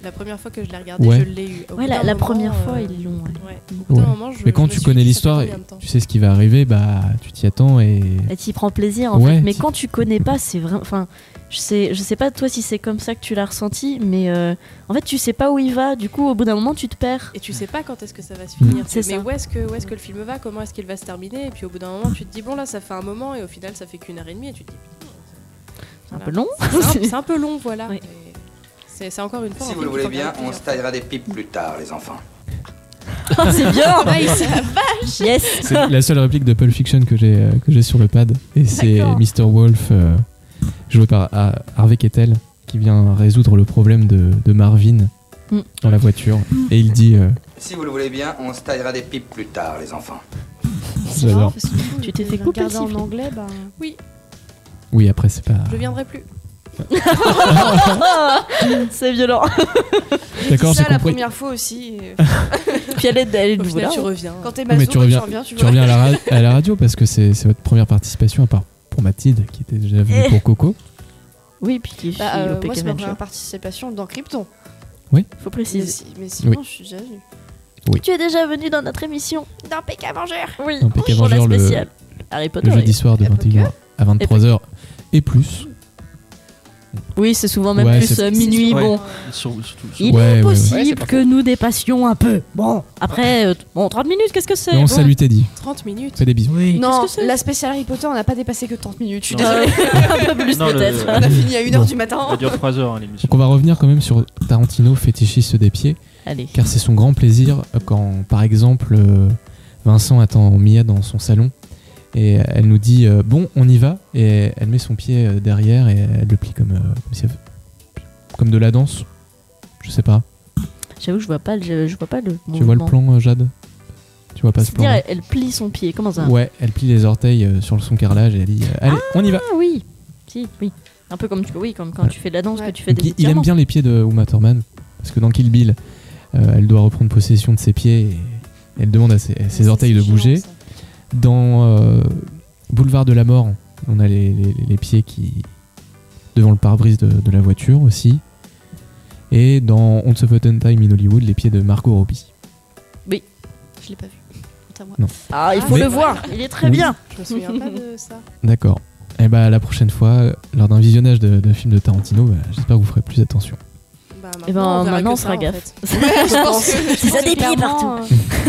La première fois que je l'ai regardé, je l'ai eu. Ouais, la première fois, ils l'ont. Mais quand tu connais l'histoire, tu sais ce qui va arriver, bah tu t'y attends et tu y prends plaisir en fait. Mais quand tu connais pas, c'est vraiment. Enfin, je sais pas toi si c'est comme ça que tu l'as ressenti, mais en fait tu sais pas où il va. Du coup, au bout d'un moment, tu te perds. Et tu sais pas quand est-ce que ça va se finir. C'est mais où est-ce que le film va, comment est-ce qu'il va se terminer. Et puis au bout d'un moment, tu te dis bon là, ça fait un moment et au final, ça fait qu'1h30 et tu te dis. C'est un peu long. C'est un peu long, voilà. Oui. C'est encore une fois. Si vous le voulez bien, on se taillera des pipes plus tard, les enfants. C'est bien. C'est la vache. Yes. C'est la seule réplique de Pulp Fiction que j'ai sur le pad, et c'est Mr. Wolf, joué par Harvey Keitel, qui vient résoudre le problème de Marvin dans la voiture, et il dit si vous le voulez bien, on se taillera des pipes plus tard, les enfants. J'adore. Tu t'es fait couper en anglais, bah oui, après c'est pas. Je viendrai plus. C'est violent. D'accord, c'est la première fois aussi. Puis elle est nouveau là. Tu reviens. Quand t'es maso, tu reviens à la radio parce que c'est votre première participation, à part pour Mathilde qui était déjà venue pour Coco. Oui, puis qui moi c'est ma première participation dans Krypton. Oui. Faut préciser. Mais sinon, je suis déjà venue. Oui. Tu es déjà venu dans notre émission dans PK Avenger. Oui. Dans PK Avenger, le Harry Potter. Le jeudi soir de 21h à 23h et plus. Oui, c'est souvent même plus minuit. Bon, il est possible que nous dépassions un peu. Bon, après, 30 minutes, qu'est-ce que c'est? On salue Teddy. 30 minutes. Fais des bisous. Oui. Non, la spéciale Harry Potter, on n'a pas dépassé que 30 minutes. Je suis désolée. Un peu plus peut-être. On a fini à 1h du matin. Ça dure 3 heures l'émission. Donc on va revenir quand même sur Tarantino, fétichiste des pieds. Allez. Car c'est son grand plaisir quand, par exemple, Vincent attend Mia dans son salon. Et elle nous dit bon, on y va, et elle met son pied derrière et elle le plie comme de la danse. Je sais pas. J'avoue, je vois pas le. Tu vois le plan, Jade? Tu vois pas ce plan? Elle plie son pied, comment ça? Ouais, elle plie les orteils sur son carrelage et elle dit allez, on y va. Ah oui, si, oui. Un peu comme quand tu fais de la danse, que tu fais des étirements. Il aime bien les pieds de Uma Thurman parce que dans Kill Bill, elle doit reprendre possession de ses pieds et elle demande à ses orteils de bouger. Dans Boulevard de la Mort, on a les pieds qui devant le pare-brise de la voiture aussi. Et dans Once Upon a Time in Hollywood, les pieds de Margot Robbie. Oui, je l'ai pas vu. Non. Ah, il faut le voir, il est très bien. Je me souviens pas de ça. D'accord. Et bah la prochaine fois, lors d'un visionnage de film de Tarantino, j'espère que vous ferez plus attention. Maintenant on sera gaffe. Je pense que ça déplie partout.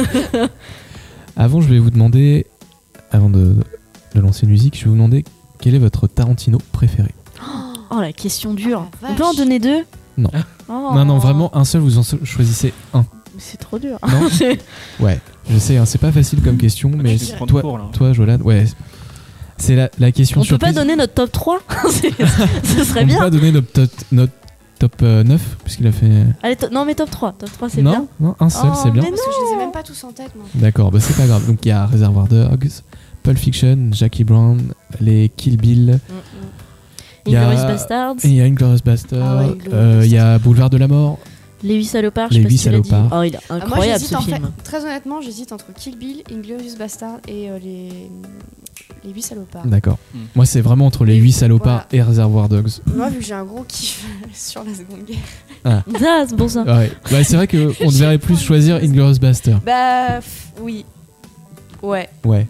Avant, je vais vous demander, avant de lancer une musique, je vais vous demander quel est votre Tarantino préféré. Oh, la question dure. On peut en donner 2? Non. Oh. Non, vraiment, un seul, vous en choisissez un. C'est trop dur. Non. Ouais, je sais, c'est pas facile comme question, mais toi, Jolane, ouais. C'est la question surprise. On peut pas donner notre top 3? Ce serait bien. On peut pas donner notre top 9, puisqu'il a fait... Allez, non mais top 3 c'est bien. Non, un seul, c'est bien. Parce que je les ai même pas tous en tête, moi. D'accord, bah c'est pas grave. Donc il y a Reservoir Dogs, Pulp Fiction, Jackie Brown, les Kill Bill, Inglourious Basterds. Il y a Inglourious Basterds, il y a Boulevard de la Mort. Les 8 salopards, Les 8 salopards. Oh, il est incroyable ce film. Fait, très honnêtement, j'hésite entre Kill Bill, Inglourious Basterds et les 8 salopards. D'accord. Moi, c'est vraiment entre les 8 salopards et Reservoir Dogs. Moi, vu que j'ai un gros kiff sur la Seconde Guerre. Ah, c'est pour ça. Ouais. Bah, c'est vrai qu'on devrait plus choisir Inglourious Basterds. Bah, oui. Ouais.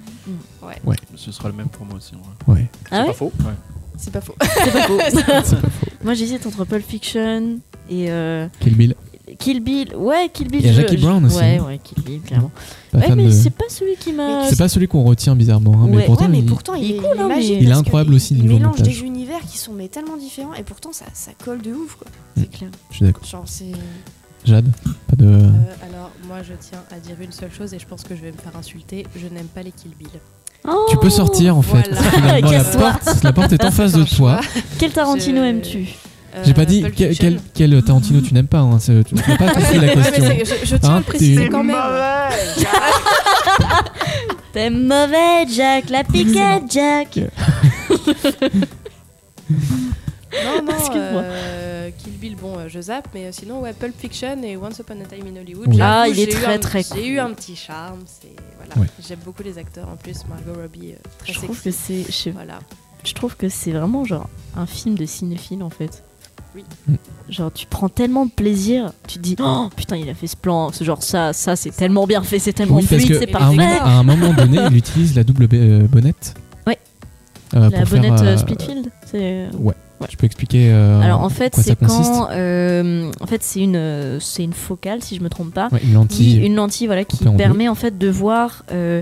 Ce sera le même pour moi aussi. Ouais. Ah c'est pas faux. Ouais. C'est pas faux. C'est pas faux. Moi, j'hésite entre Pulp Fiction et Kill Bill. Kill Bill. Il y a Jackie Brown aussi. Ouais, Kill Bill, clairement. Ouais, mais c'est pas celui qui m'a. C'est pas celui qu'on retient bizarrement. Hein, mais pourtant, il est cool, magique. Il est incroyable aussi niveau montage. Il mélange montage. des univers qui sont tellement différents et pourtant ça colle de ouf, quoi. C'est clair. Je suis d'accord. Genre, c'est. Jade, pas de. Alors, moi, je tiens à dire une seule chose et je pense que je vais me faire insulter. Je n'aime pas les Kill Bill. Oh, tu peux sortir en fait. Voilà. La porte est en face de toi. Quel Tarantino aimes-tu? J'ai pas dit quel Tarantino tu n'aimes pas. Hein. Tu n'as pas compris la question. Je tiens à le préciser quand même. T'es mauvais, Jack. La piquette, Jack. Non, Kill Bill, bon, je zappe, mais sinon, ouais, Pulp Fiction et Once Upon a Time in Hollywood. Oui. Ah, il est très cool. J'ai eu un petit charme, voilà. Ouais. J'aime beaucoup les acteurs, en plus, Margot Robbie, très sexy. Je trouve que c'est vraiment genre un film de cinéphile, en fait. Oui. Genre, tu prends tellement de plaisir, tu te dis, oh putain, il a fait ce plan, ce genre, ça c'est tellement bien fait, c'est tellement fluide, c'est parfait. À un moment donné, il utilise la double bonnette. Ouais. La bonnette Splitfield. Ouais. Tu peux expliquer alors en fait c'est quand en fait c'est une focale si je me trompe pas, une lentille voilà qui permet en fait de voir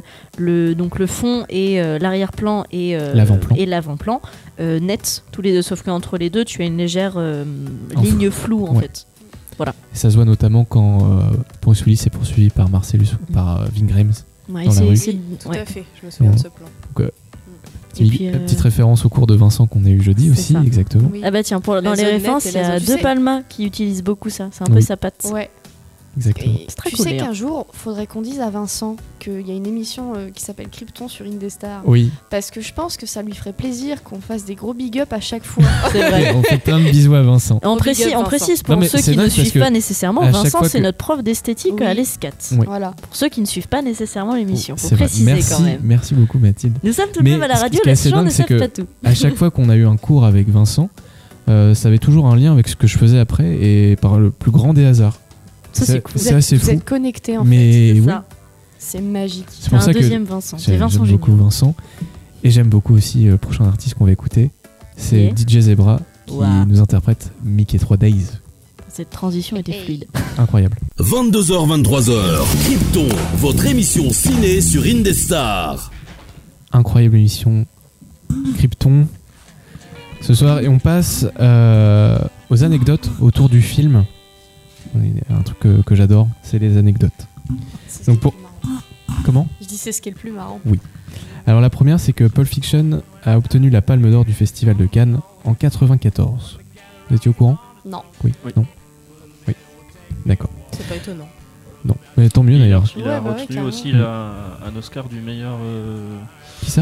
le fond et l'arrière-plan et l'avant-plan net tous les deux, sauf qu'entre les deux tu as une légère ligne floue en fait. Voilà. Et ça se voit notamment quand Bruce Willis est poursuivi par Marcellus ou par Ving Rhames dans la rue. Tout à fait, je me souviens de ce plan. Donc, petite référence au cours de Vincent qu'on a eu jeudi aussi, exactement. Oui. Ah bah tiens, dans les références, il y a De Palma qui utilise beaucoup ça. C'est un peu sa patte. Ouais. Exactement. C'est très cool. Tu sais qu'un jour, faudrait qu'on dise à Vincent qu'il y a une émission qui s'appelle Krypton sur Indestar. Oui. Parce que je pense que ça lui ferait plaisir qu'on fasse des gros big up à chaque fois. C'est vrai. On fait plein de bisous à Vincent. On précise pour ceux qui ne suivent pas nécessairement, Vincent c'est notre prof d'esthétique à l'ESCAT. Oui. Voilà. Pour ceux qui ne suivent pas nécessairement l'émission, faut préciser quand même. Merci beaucoup Mathilde. Nous sommes tout de même à la radio, les gens ne savent pas tout. À chaque fois qu'on a eu un cours avec Vincent, ça avait toujours un lien avec ce que je faisais après et par le plus grand des hasards. Ça, c'est cool. C'est assez fou. Vous êtes connectés en fait. C'est ça. C'est magique. C'est un deuxième Vincent. C'est Vincent J'aime beaucoup Vincent. Et j'aime beaucoup aussi le prochain artiste qu'on va écouter. C'est DJ Zebra qui nous interprète Mickey 3 Days. Cette transition était fluide. Incroyable. 22h, 23h. Krypton, votre émission ciné sur Indestar. Incroyable émission. Krypton. Ce soir, et on passe aux anecdotes autour du film. Un truc que j'adore, c'est les anecdotes. Donc Comment ? Je dis c'est ce qui est le plus marrant. Oui. Alors la première, c'est que Pulp Fiction a obtenu la Palme d'Or du Festival de Cannes en 94. Vous étiez au courant ? Non. Oui. Non. Oui. D'accord. C'est pas étonnant. Non. Mais tant mieux d'ailleurs. Il a retenu aussi un Oscar du meilleur. Qui ça ?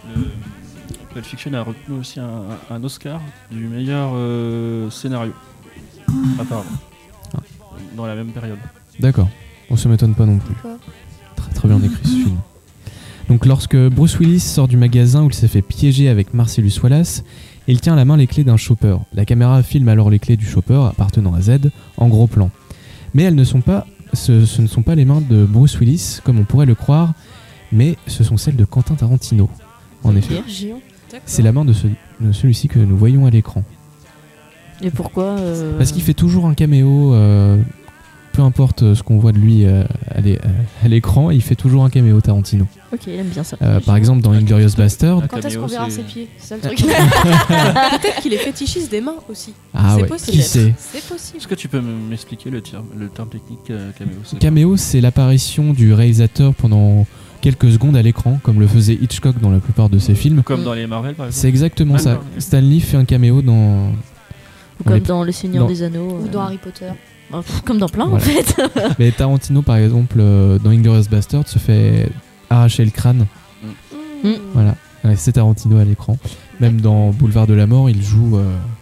Pulp Fiction a retenu aussi un Oscar du meilleur scénario. Apparemment. Dans la même période. D'accord, on se m'étonne pas non plus. Très très bien écrit ce film. Donc lorsque Bruce Willis sort du magasin où il s'est fait piéger avec Marcellus Wallace, il tient à la main les clés d'un chopper. La caméra filme alors les clés du chopper appartenant à Z en gros plan. Mais elles ne sont pas, ce ne sont pas les mains de Bruce Willis comme on pourrait le croire, mais ce sont celles de Quentin Tarantino. En effet, c'est la main de celui-ci que nous voyons à l'écran. Et pourquoi Parce qu'il fait toujours un caméo, peu importe ce qu'on voit de lui à l'écran, il fait toujours un caméo Tarantino. Ok, il aime bien ça. Par exemple dans Inglourious Basterds. Quand est-ce qu'on verra ses pieds ? C'est ça le truc. Peut-être qu'il est fétichiste des mains aussi. Ah ouais, qui sait ? C'est possible. Est-ce que tu peux m'expliquer le terme technique caméo ? Caméo, c'est l'apparition du réalisateur pendant quelques secondes à l'écran, comme le faisait Hitchcock dans la plupart de ses films. Comme dans les Marvel par exemple. C'est exactement ça. Stan Lee fait un caméo dans... Comme dans Le Seigneur des Anneaux. Ou dans Harry Potter. Comme dans plein en fait. Mais Tarantino par exemple dans Inglourious Basterds se fait arracher le crâne. Voilà, c'est Tarantino à l'écran. Même dans Boulevard de la Mort, il joue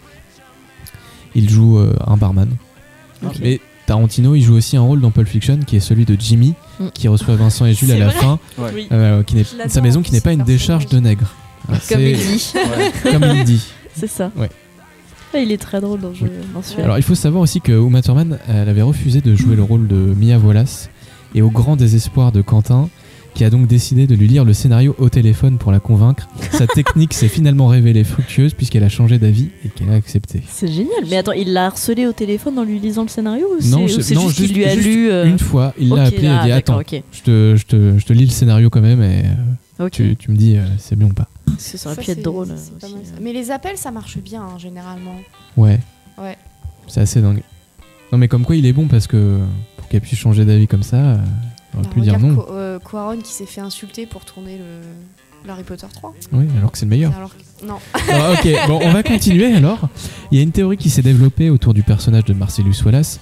un barman. Okay. Mais Tarantino, il joue aussi un rôle dans Pulp Fiction qui est celui de Jimmy, qui reçoit Vincent et Jules à la fin. Sa maison qui n'est pas une décharge de nègre. Comme il dit. Comme il dit. C'est ça. Ouais. Il est très drôle dans celui-là. Alors il faut savoir aussi que Uma Thurman, elle avait refusé de jouer le rôle de Mia Wallace, et au grand désespoir de Quentin, qui a donc décidé de lui lire le scénario au téléphone pour la convaincre. Sa technique s'est finalement révélée fructueuse puisqu'elle a changé d'avis et qu'elle a accepté. C'est génial. Mais attends, il l'a harcelé au téléphone en lui lisant le scénario ou non, c'est juste qu'il lui a lu une fois, il l'a appelé et a dit attends, je te lis le scénario quand même et tu me dis c'est bien ou pas. Ça aurait pu être drôle. Mais les appels, ça marche bien généralement. Ouais. C'est assez dingue. Non mais comme quoi il est bon parce que pour qu'elle puisse changer d'avis comme ça, on aurait pu dire non. Quaron qui s'est fait insulter pour tourner Harry Potter 3. Oui, alors que c'est le meilleur. Non. Ok, bon, on va continuer alors. Il y a une théorie qui s'est développée autour du personnage de Marcellus Wallace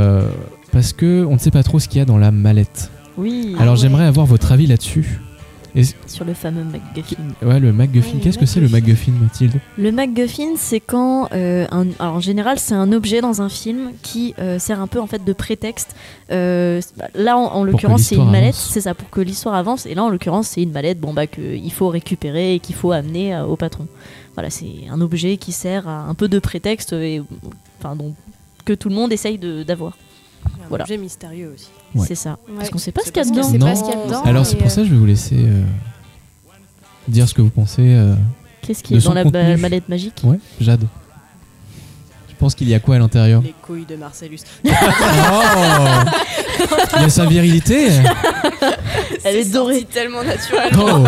parce que on ne sait pas trop ce qu'il y a dans la mallette. Oui. Alors j'aimerais avoir votre avis là-dessus. sur le fameux MacGuffin. Ouais, le MacGuffin. Qu'est-ce que c'est le MacGuffin, Mathilde ? Le MacGuffin, c'est quand, alors en général, c'est un objet dans un film qui sert un peu en fait de prétexte. Là, en l'occurrence, c'est une mallette. C'est ça, pour que l'histoire avance. Et là, en l'occurrence, c'est une mallette, qu'il faut récupérer et qu'il faut amener au patron. Voilà, c'est un objet qui sert à un peu de prétexte, donc que tout le monde essaye d'avoir. Un objet mystérieux aussi. Ouais. C'est ça. Parce qu'on sait pas ce qu'il y a dedans. Non. Alors c'est pour ça que je vais vous laisser dire ce que vous pensez. Qu'est-ce qu'il y a dans la mallette magique ? Ouais, Jade. Je pense qu'il y a quoi à l'intérieur ? Les couilles de Marcellus. Il y a sa virilité. Elle est dorée. Tellement naturellement.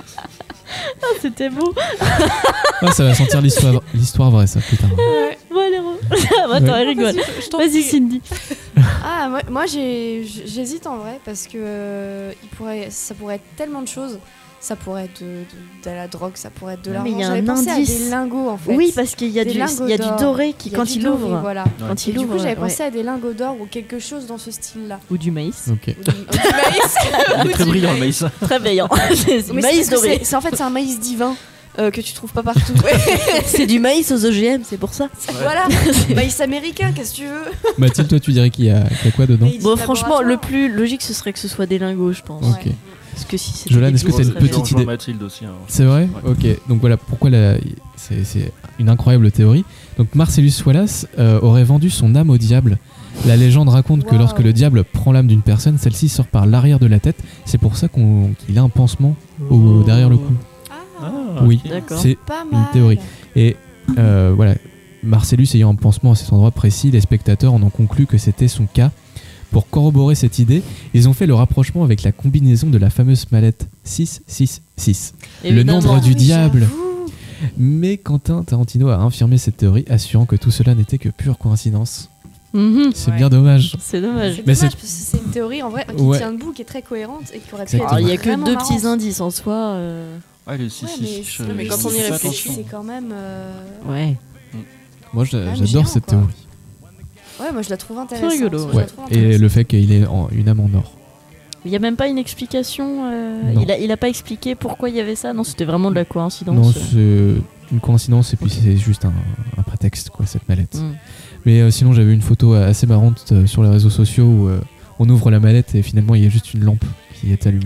Oh, c'était beau. Ça va sentir l'histoire vraie, ça, putain. Ouais. Bon, allez, attends, elle rigole. Vas-y, Cindy. Moi j'hésite en vrai parce que ça pourrait être tellement de choses. Ça pourrait être de la drogue, ça pourrait être de l'argent. J'avais pensé à des lingots en fait. Oui, parce qu'il y a du doré qui, quand il ouvre. Voilà. Quand il ouvre, du coup, j'avais pensé à des lingots d'or ou quelque chose dans ce style-là. Ou du maïs. Ok. Ou du maïs. Il est très brillant le maïs. Très brillant. C'est maïs doré. C'est un maïs divin. Que tu trouves pas partout. C'est du maïs aux OGM, c'est pour ça. Voilà, maïs américain, qu'est-ce que tu veux ? Mathilde, toi tu dirais qu'il y a quoi dedans ? Bon, franchement, le plus logique ce serait que ce soit des lingots, je pense. Ok. Parce que si c'est Jolan, est-ce que t'as une petite idée ? Mathilde aussi. C'est vrai ? Ouais. Ok, donc voilà pourquoi c'est une incroyable théorie. Donc Marcellus Wallace aurait vendu son âme au diable. La légende raconte que lorsque le diable prend l'âme d'une personne, celle-ci sort par l'arrière de la tête. C'est pour ça qu'il a un pansement derrière le cou. Oui, c'est une théorie. Et voilà, Marcellus ayant un pansement à cet endroit précis, les spectateurs en ont conclu que c'était son cas. Pour corroborer cette idée, ils ont fait le rapprochement avec la combinaison de la fameuse mallette 666, le nombre du diable. Mais Quentin Tarantino a infirmé cette théorie, assurant que tout cela n'était que pure coïncidence. C'est bien dommage. C'est dommage. C'est dommage parce que c'est une théorie en vrai qui tient debout, qui est très cohérente et qui aurait pu être. Il n'y a que deux petits indices en soi. Ouais, le 666. Mais quand on y réfléchit, c'est quand même. Ouais. Moi, j'adore cette théorie. Ouais, moi je la trouve intéressante. C'est rigolo. Ouais. Et le fait qu'il ait une âme en or. Il n'y a même pas une explication. Il a pas expliqué pourquoi il y avait ça. Non, c'était vraiment de la coïncidence. Non, c'est une coïncidence et puis c'est juste un prétexte, quoi, cette mallette. Mais sinon, j'avais une photo assez marrante sur les réseaux sociaux où on ouvre la mallette et finalement il y a juste une lampe qui est allumée.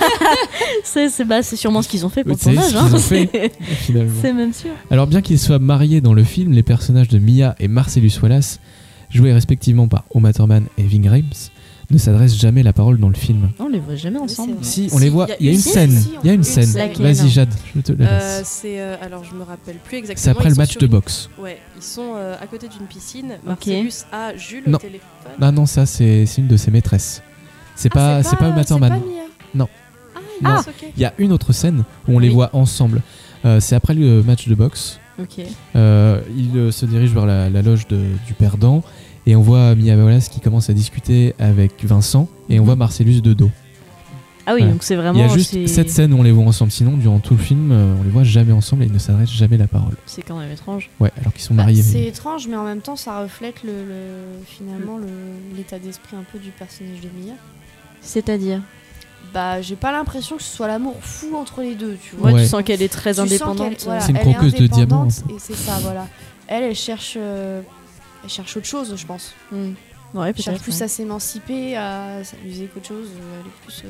c'est sûrement ce qu'ils ont fait pour le tournage. C'est ce qu'ils ont fait, finalement. C'est même sûr. Alors, bien qu'ils soient mariés dans le film, les personnages de Mia et Marcellus Wallace, joués respectivement par Uma Thurman et Ving Rhames, ne s'adressent jamais la parole dans le film. On les voit jamais ensemble. Si, on les voit. Il y a une scène. Il y a une scène. Vas-y, Jade, je te la laisse. Alors, je me rappelle plus exactement. C'est après le match de boxe. Ouais, ils sont à côté d'une piscine. Marcellus a Jules au téléphone. Non, ça c'est une de ses maîtresses. C'est pas Uma Thurman. Non. Il y a une autre scène où on les voit ensemble. C'est après le match de boxe. Ok. Il se dirige vers la loge du perdant. Et on voit Mia Wallace qui commence à discuter avec Vincent et on voit Marcellus de dos. Ah oui, donc c'est vraiment... Il y a juste cette scène où on les voit ensemble. Sinon, durant tout le film, on les voit jamais ensemble et ils ne s'adressent jamais la parole. C'est quand même étrange. Ouais, alors qu'ils sont mariés. C'est étrange, mais en même temps, ça reflète finalement l'état d'esprit un peu du personnage de Mia. C'est-à-dire j'ai pas l'impression que ce soit l'amour fou entre les deux, tu vois. Tu sens qu'elle est très indépendante. C'est une croqueuse de diamants. Et c'est ça, voilà. Elle cherche autre chose, je pense. Ouais, elle cherche plus à s'émanciper, à s'amuser qu'autre chose. Elle est plus.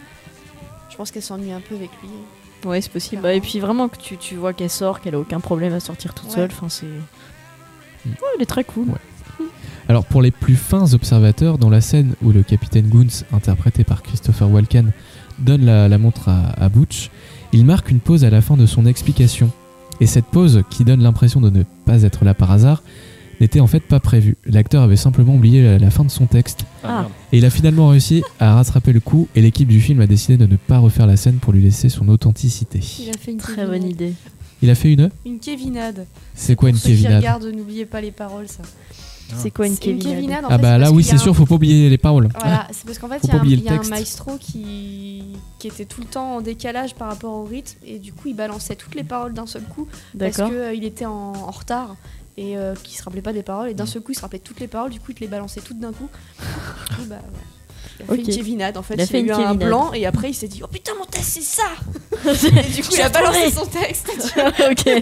Je pense qu'elle s'ennuie un peu avec lui. Ouais, c'est possible. Et puis vraiment que tu vois qu'elle sort, qu'elle a aucun problème à sortir toute seule. Enfin, c'est. Ouais, elle est très cool. Ouais. Alors pour les plus fins observateurs, dans la scène où le capitaine Goons, interprété par Christopher Walken, donne la montre à Butch, il marque une pause à la fin de son explication. Et cette pause, qui donne l'impression de ne pas être là par hasard, n'était en fait pas prévue. L'acteur avait simplement oublié la fin de son texte. Et il a finalement réussi à rattraper le coup et l'équipe du film a décidé de ne pas refaire la scène pour lui laisser son authenticité. Il a fait une très bonne idée. Il a fait une kévinade. C'est quoi une kévinade ? Ceux qui regardent, n'oubliez pas les paroles, ça. C'est quoi une kévinade ? En fait, là oui, c'est sûr, faut pas oublier les paroles. Voilà, c'est parce qu'en fait, il y a un maestro qui était tout le temps en décalage par rapport au rythme et du coup, il balançait toutes les paroles d'un seul coup parce qu'il était en retard et qu'il se rappelait pas des paroles et d'un seul coup, il se rappelait toutes les paroles, du coup, il te les balançait toutes d'un coup. Du coup, Il a fait une kévinade en fait. Il a eu un blanc et après il s'est dit oh putain mon texte c'est ça. Et du coup il a balancé son texte. Ok.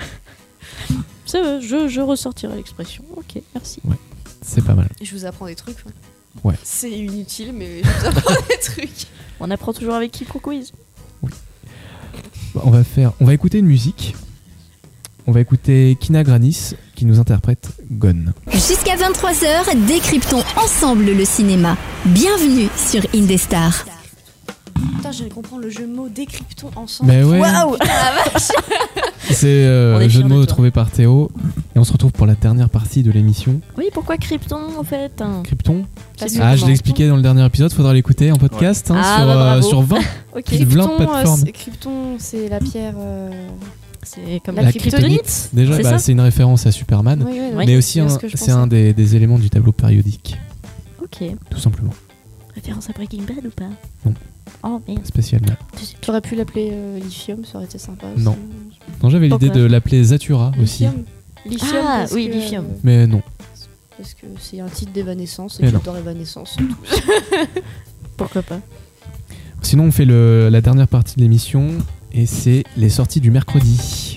Je ressortirai l'expression. Ok, merci. Ouais, c'est pas mal. Et je vous apprends des trucs. Ouais. C'est inutile, mais je vous apprends des trucs. On apprend toujours avec Kipro Quiz. Oui. On va écouter une musique. On va écouter Kina Granis qui nous interprète Gone. Jusqu'à 23h, décryptons ensemble le cinéma. Bienvenue sur Indestar. Putain, je viens de comprendre le jeu de mots décryptons ensemble. Mais ouais. Waouh, putain la vache. C'est le jeu de mots trouvé par Théo. Et on se retrouve pour la dernière partie de l'émission. Oui, pourquoi Krypton en fait Krypton je l'ai expliqué dans le dernier épisode, faudra l'écouter en podcast sur 20. Okay. Krypton, c'est la pierre. C'est comme la kryptonite. Déjà, c'est une référence à Superman. Oui, mais aussi c'est un des éléments du tableau périodique. Ok. Tout simplement. Référence à Breaking Bad ou pas? Non. Oh merde. Spécialement. Tu aurais pu l'appeler Lithium, ça aurait été sympa aussi. Non, j'avais l'idée de l'appeler Zathura aussi. Lithium. Ah oui, Lithium. Mais non. Parce que c'est un titre d'Evanescence et j'adore Evanescence. Pourquoi pas. Sinon, on fait la dernière partie de l'émission et c'est les sorties du mercredi.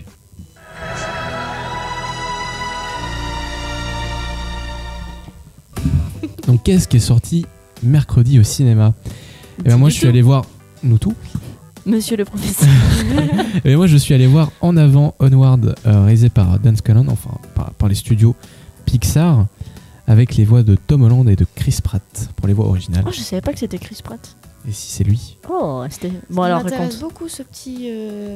Donc, qu'est-ce qui est sorti mercredi au cinéma? Et ben moi, je suis allé voir nous tout. Monsieur le professeur. Et moi, je suis allé voir En Avant Onward, réalisé par Dan Scanlon, enfin par les studios Pixar, avec les voix de Tom Holland et de Chris Pratt pour les voix originales. Oh, je savais pas que c'était Chris Pratt. Et si c'est lui? Oh, c'était. Bon, ça alors m'intéresse beaucoup ce petit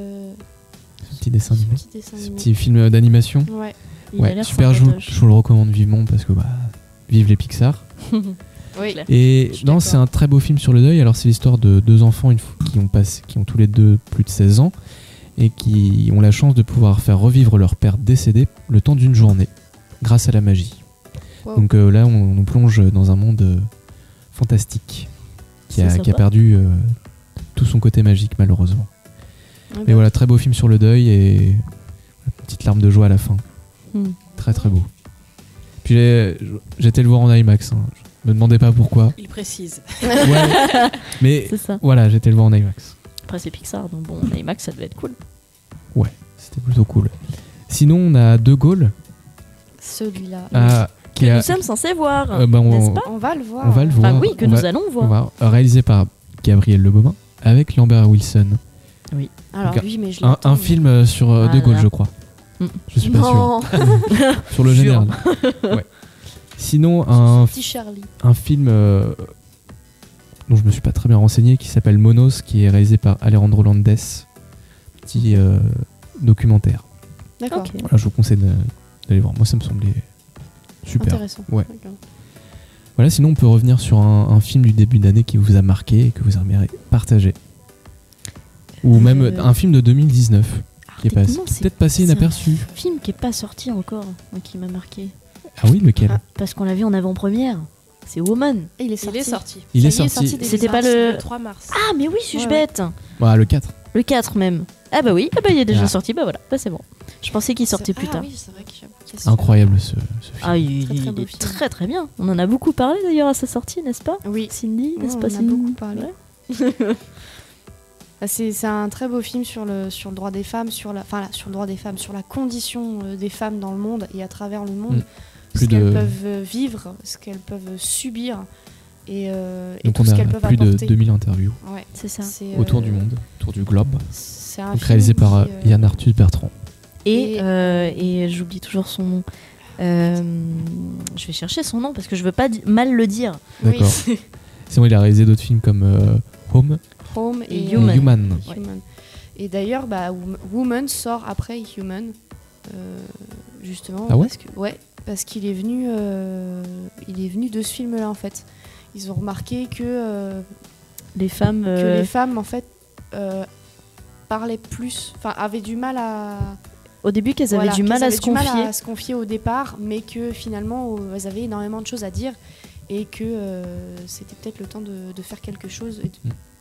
dessin animé. Ce petit film d'animation. Ouais. Ouais, super, je vous le recommande vivement parce que vive les Pixar. Oui. Et non, c'est un très beau film sur le deuil. Alors c'est l'histoire de deux enfants qui ont tous les deux plus de 16 ans et qui ont la chance de pouvoir faire revivre leur père décédé le temps d'une journée grâce à la magie. Wow. Donc là on nous plonge dans un monde fantastique qui a perdu tout son côté magique malheureusement. Mais voilà, très beau film sur le deuil et une petite larme de joie à la fin. Très très beau. Puis j'étais le voir en IMAX. Me demandez pas pourquoi. Il précise. Ouais, mais ça. Voilà, j'étais le voir en IMAX. Après c'est Pixar, donc bon, en IMAX ça devait être cool. Ouais, c'était plutôt cool. Sinon, on a De Gaulle. Celui-là. Que nous sommes censés voir, n'est-ce pas? On va le voir. Enfin oui, que nous allons voir. Réalisé par Gabriel Lebaumin avec Lambert Wilson. Oui. Alors lui, mais je un film sur De Gaulle, je crois. Je suis pas sûr. Sur le général. Ouais. Sinon, un film dont je me suis pas très bien renseigné qui s'appelle Monos, qui est réalisé par Alejandro Landes. Petit documentaire. D'accord. Okay. Voilà, je vous conseille d'aller voir. Moi, ça me semblait super. Intéressant. Ouais. Voilà, sinon, on peut revenir sur un film du début d'année qui vous a marqué et que vous aimeriez partager. Ou même un film de 2019 qui est peut-être passé inaperçu. Un film qui est pas sorti encore, qui m'a marqué. Ah oui, lequel? Parce qu'on l'a vu en avant-première. C'est Woman. Et il est sorti. Il est sorti. C'était pas le 3 mars. Ah mais oui, suis-je bête. Ouais, le 4. Le 4 même. Ah bah oui, il est déjà sorti, bah voilà, c'est bon. Je pensais qu'il sortait plus tard. Oui, c'est vrai qu'il incroyable ce film. Ah, il est très très bien. On en a beaucoup parlé d'ailleurs à sa sortie, n'est-ce pas? Oui. Cindy, n'est-ce pas? On en a beaucoup parlé. C'est un très beau film sur le droit des femmes, sur la condition des femmes dans le monde et à travers le monde, ce qu'elles peuvent vivre, ce qu'elles peuvent subir et tout ce qu'elles peuvent apporter. Plus de 2000 interviews. Ouais, c'est ça. Autour du monde, autour du globe. C'est un film réalisé par Yann Arthus Bertrand. Et j'oublie toujours son nom. Je vais chercher son nom parce que je veux pas mal le dire. D'accord. Oui. Sinon, il a réalisé d'autres films comme Home et Human. Ouais. Et d'ailleurs, Woman sort après Human, justement. Ah ouais? Parce qu'il est venu de ce film-là en fait. Ils ont remarqué que les femmes en fait parlaient plus, enfin avaient du mal à. Au début, qu'elles avaient du mal à se confier. Mal à se confier au départ, mais que finalement, elles avaient énormément de choses à dire et que c'était peut-être le temps de faire quelque chose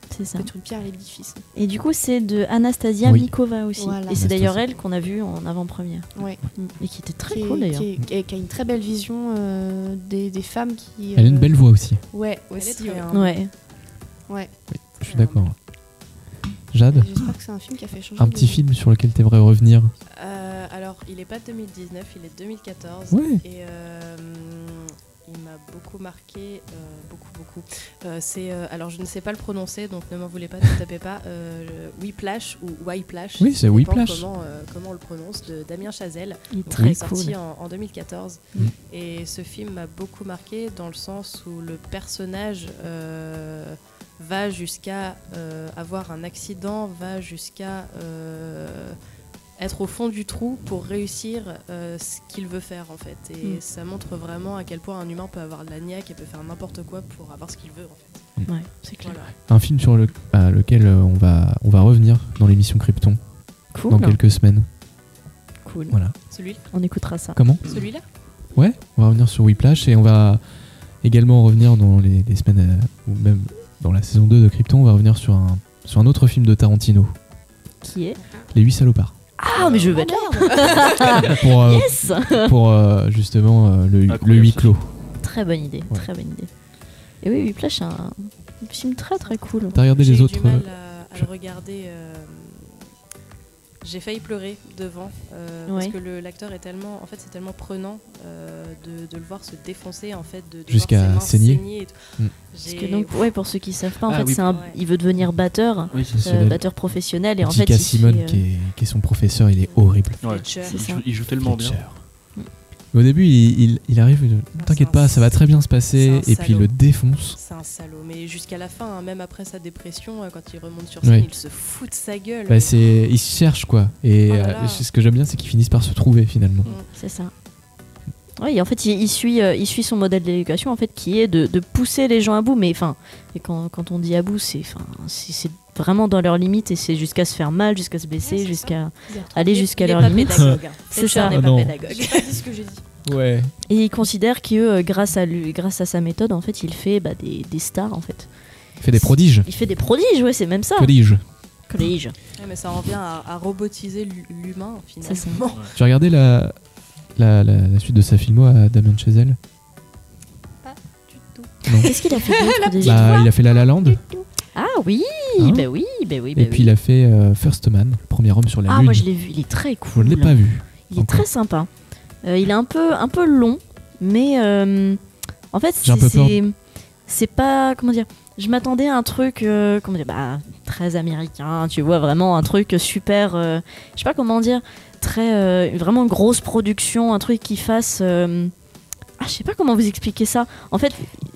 C'est ça. Mettre une pierre à l'édifice. Et du coup, c'est de Anastasia Mikova aussi. Voilà. Et c'est d'ailleurs elle qu'on a vue en avant-première. Ouais. Et qui était très cool d'ailleurs. Qui a une très belle vision des femmes qui. Elle a une belle voix aussi. Ouais, aussi. Ouais. Oui, je suis d'accord. Jade, j'espère que c'est un film qui a fait changer. Un petit film sur lequel tu aimerais revenir. Alors, il est pas de 2019, il est de 2014. Ouais. Et il m'a beaucoup marqué, beaucoup. Alors, je ne sais pas le prononcer, donc ne m'en voulez pas, ne tapez pas. Whiplash ou Whiplash. Oui, c'est Whiplash. Comment on le prononce, de Damien Chazelle. Il est très sorti en 2014. Et ce film m'a beaucoup marqué dans le sens où le personnage va jusqu'à avoir un accident, va jusqu'à être au fond du trou pour réussir ce qu'il veut faire en fait. Et ça montre vraiment à quel point un humain peut avoir de la niaque et peut faire n'importe quoi pour avoir ce qu'il veut en fait. Ouais, c'est clair. Voilà. Un film sur lequel on va revenir dans l'émission Krypton dans quelques semaines. Cool. Voilà. Celui-là. On écoutera ça. Comment ? Celui-là ? Ouais, on va revenir sur Whiplash et on va également revenir dans les semaines ou même dans la saison 2 de Krypton, on va revenir sur un autre film de Tarantino. Qui est Les 8 salopards. Ah, mais je vais être là. Yes. Pour justement le huis clos. Très bonne idée, très bonne idée. Et oui, Whiplash, c'est un film très très cool. T'as regardé les autres ? J'ai eu du mal à le regarder. J'ai failli pleurer devant parce que l'acteur est tellement, en fait, c'est tellement prenant de le voir se défoncer en fait, de jusqu'à saigner. Et tout. Parce que donc, pour ceux qui savent pas, en fait, il veut devenir batteur, batteur professionnel et en fait, J.K. Simmons qui est son professeur, il est horrible. Ouais. Il joue tellement bien. Mais au début, il arrive, t'inquiète pas, ça va très bien se passer, et puis il le défonce. C'est un salaud, mais jusqu'à la fin, même après sa dépression, quand il remonte sur scène, il se fout de sa gueule. Bah, il se cherche quoi, et ce que j'aime bien, c'est qu'ils finissent par se trouver finalement. C'est ça. Oui, en fait, il suit son modèle d'éducation, en fait, qui est de pousser les gens à bout, mais enfin, et quand on dit à bout, c'est vraiment dans leurs limites et c'est jusqu'à se faire mal, jusqu'à se blesser, jusqu'à aller jusqu'à leurs limites. C'est ça. N'est pas pédagogue. J'ai pas dit ce que j'ai dit. Ouais. Et il considère que grâce à sa méthode, en fait, il fait des stars, en fait. Il fait des prodiges. Il fait des prodiges, ouais, c'est même ça. Prodiges. Ouais, mais ça en vient à robotiser l'humain finalement. C'est ça. Tu as regardé la suite de sa filmo à Damien Chazelle ? Pas du tout. Non. Qu'est-ce qu'il a fait d'autre déjà ? Il a fait La La Land. Ah oui, bah oui. Et puis il a fait First Man, le premier homme sur la Lune. Ah, moi je l'ai vu, il est très cool. Je ne l'ai pas vu. Il est très sympa. Il est un peu long, mais en fait c'est pas, comment dire, je m'attendais à un truc très américain, tu vois, vraiment un truc super, je sais pas comment dire, très vraiment grosse production, un truc qui fasse je sais pas comment vous expliquer ça. En fait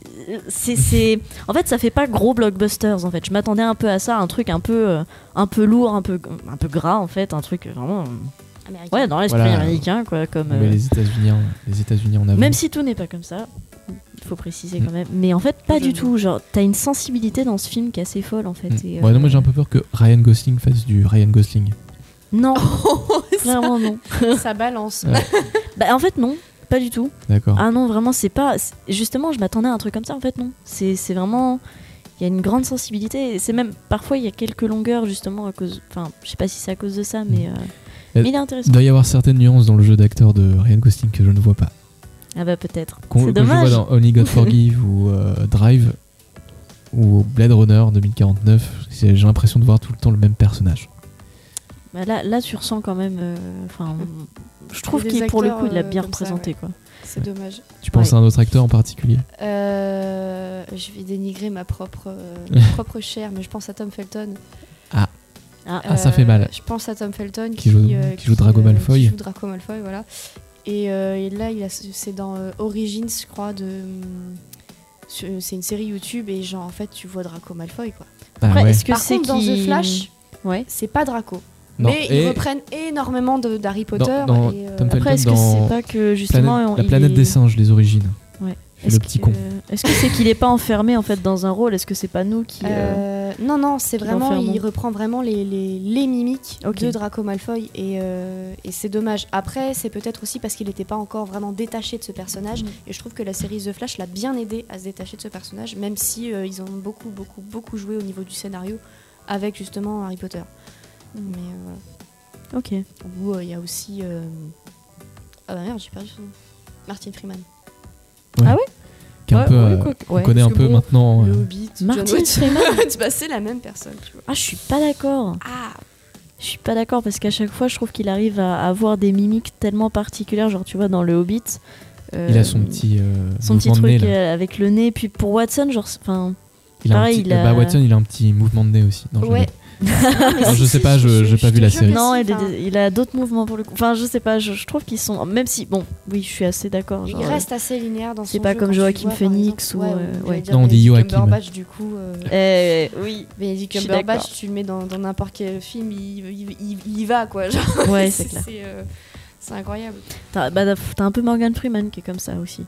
ça fait pas gros blockbusters en fait. Je m'attendais un peu à ça, un truc un peu lourd, un peu gras en fait, un truc vraiment américain. Ouais, dans l'esprit américain quoi, comme mais les États-Unis en avant. Même si tout n'est pas comme ça, il faut préciser quand même. Mais en fait pas du tout, genre t'as une sensibilité dans ce film qui est assez folle en fait. Et, non, moi j'ai un peu peur que Ryan Gosling fasse du Ryan Gosling. Non, clairement non. Ça balance. Bah en fait non. Pas du tout. D'accord. Ah non, vraiment, c'est pas. Justement, je m'attendais à un truc comme ça, en fait, non. C'est vraiment. Il y a une grande sensibilité. C'est même. Parfois, il y a quelques longueurs, justement, à cause. Enfin, je sais pas si c'est à cause de ça, mais il est intéressant. Il doit y avoir certaines nuances dans le jeu d'acteur de Ryan Gosling que je ne vois pas. Ah bah, peut-être. C'est dommage. Que je vois dans Only God Forgive ou Drive ou Blade Runner 2049, j'ai l'impression de voir tout le temps le même personnage. Bah là, tu ressens quand même. Je trouve qu'il, pour le coup, il l'a bien représenté, ça, ouais. Quoi. C'est dommage. Tu penses à un autre acteur en particulier ? Je vais dénigrer ma propre chair, mais je pense à Tom Felton. Ça fait mal. Je pense à Tom Felton qui joue Draco Malfoy. Qui joue Draco Malfoy, voilà. Et là, c'est dans Origins, je crois, c'est une série YouTube et genre en fait tu vois Draco Malfoy quoi. Après, est-ce que par contre dans The Flash, c'est pas Draco. Non, mais ils reprennent énormément d'Harry Potter. Après, est-ce que c'est pas que justement la planète des singes, les origines. Ouais. Le petit con. Est-ce que c'est qu'il est pas enfermé en fait dans un rôle ? Est-ce que c'est pas nous qui Non, c'est vraiment, il reprend vraiment les mimiques de Draco Malfoy et c'est dommage. Après, c'est peut-être aussi parce qu'il n'était pas encore vraiment détaché de ce personnage et je trouve que la série The Flash l'a bien aidé à se détacher de ce personnage, même si ils ont beaucoup joué au niveau du scénario avec justement Harry Potter. Mais voilà. Ok. Où il y a aussi ah bah merde, j'ai perdu son nom. Martin Freeman. Ouais. Ah oui. On connaît un peu maintenant. Le Hobbit, Martin Freeman. C'est la même personne, tu vois. Ah, je suis pas d'accord. Je suis pas d'accord parce qu'à chaque fois, je trouve qu'il arrive à avoir des mimiques tellement particulières. Genre, tu vois, dans le Hobbit. Il a son petit truc nez, avec le nez. Puis pour Watson, genre, enfin. Watson, il a un petit mouvement de nez aussi. Non, je sais pas, j'ai pas vu la série. Non, il a d'autres mouvements pour le coup. Enfin, je sais pas, je trouve qu'ils sont. Même si, bon, oui, je suis assez d'accord. Il reste assez linéaire dans son jeu. C'est pas comme Joaquin Phoenix ou. Non, on dit Joaquin. Cumberbatch, du coup. Oui. Benedict Cumberbatch, tu le mets dans n'importe quel film, il y va, quoi. Genre, ouais, c'est clair. C'est incroyable. T'as un peu Morgan Freeman qui est comme ça aussi.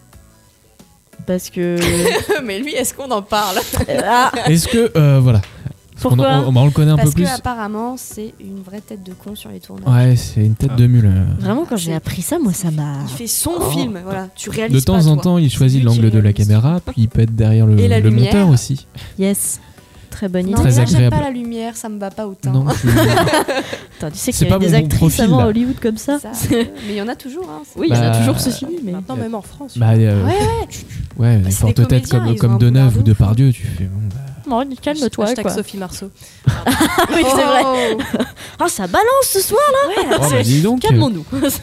Parce que. Mais lui, est-ce qu'on en parle? Est-ce que. Voilà. Pourquoi on le connaît un peu plus. Parce qu'apparemment, c'est une vraie tête de con sur les tournages. Ouais, c'est une tête de mule. Vraiment, quand j'ai appris ça, moi, ça m'a. Il fait son film, voilà. Tu réalises de temps pas, en temps, il choisit l'angle de la caméra, puis il peut être derrière le monteur aussi. Yes. Très bonne idée. Non, très agréable. J'aime pas la lumière, ça me va pas autant. Non, Attends, tu sais qu'il y a des actrices avant à Hollywood comme ça. Mais il y en a toujours. Hein, oui, il y en a toujours, ceci dit. Mais maintenant, même en France. Ouais, les fortes têtes comme Deneuve ou Depardieu, tu fais bon. Non, calme-toi, quoi. Sophie Marceau. Oui, c'est vrai. Ah, ça balance ce soir là. Ouais, dis donc. Calmons-nous.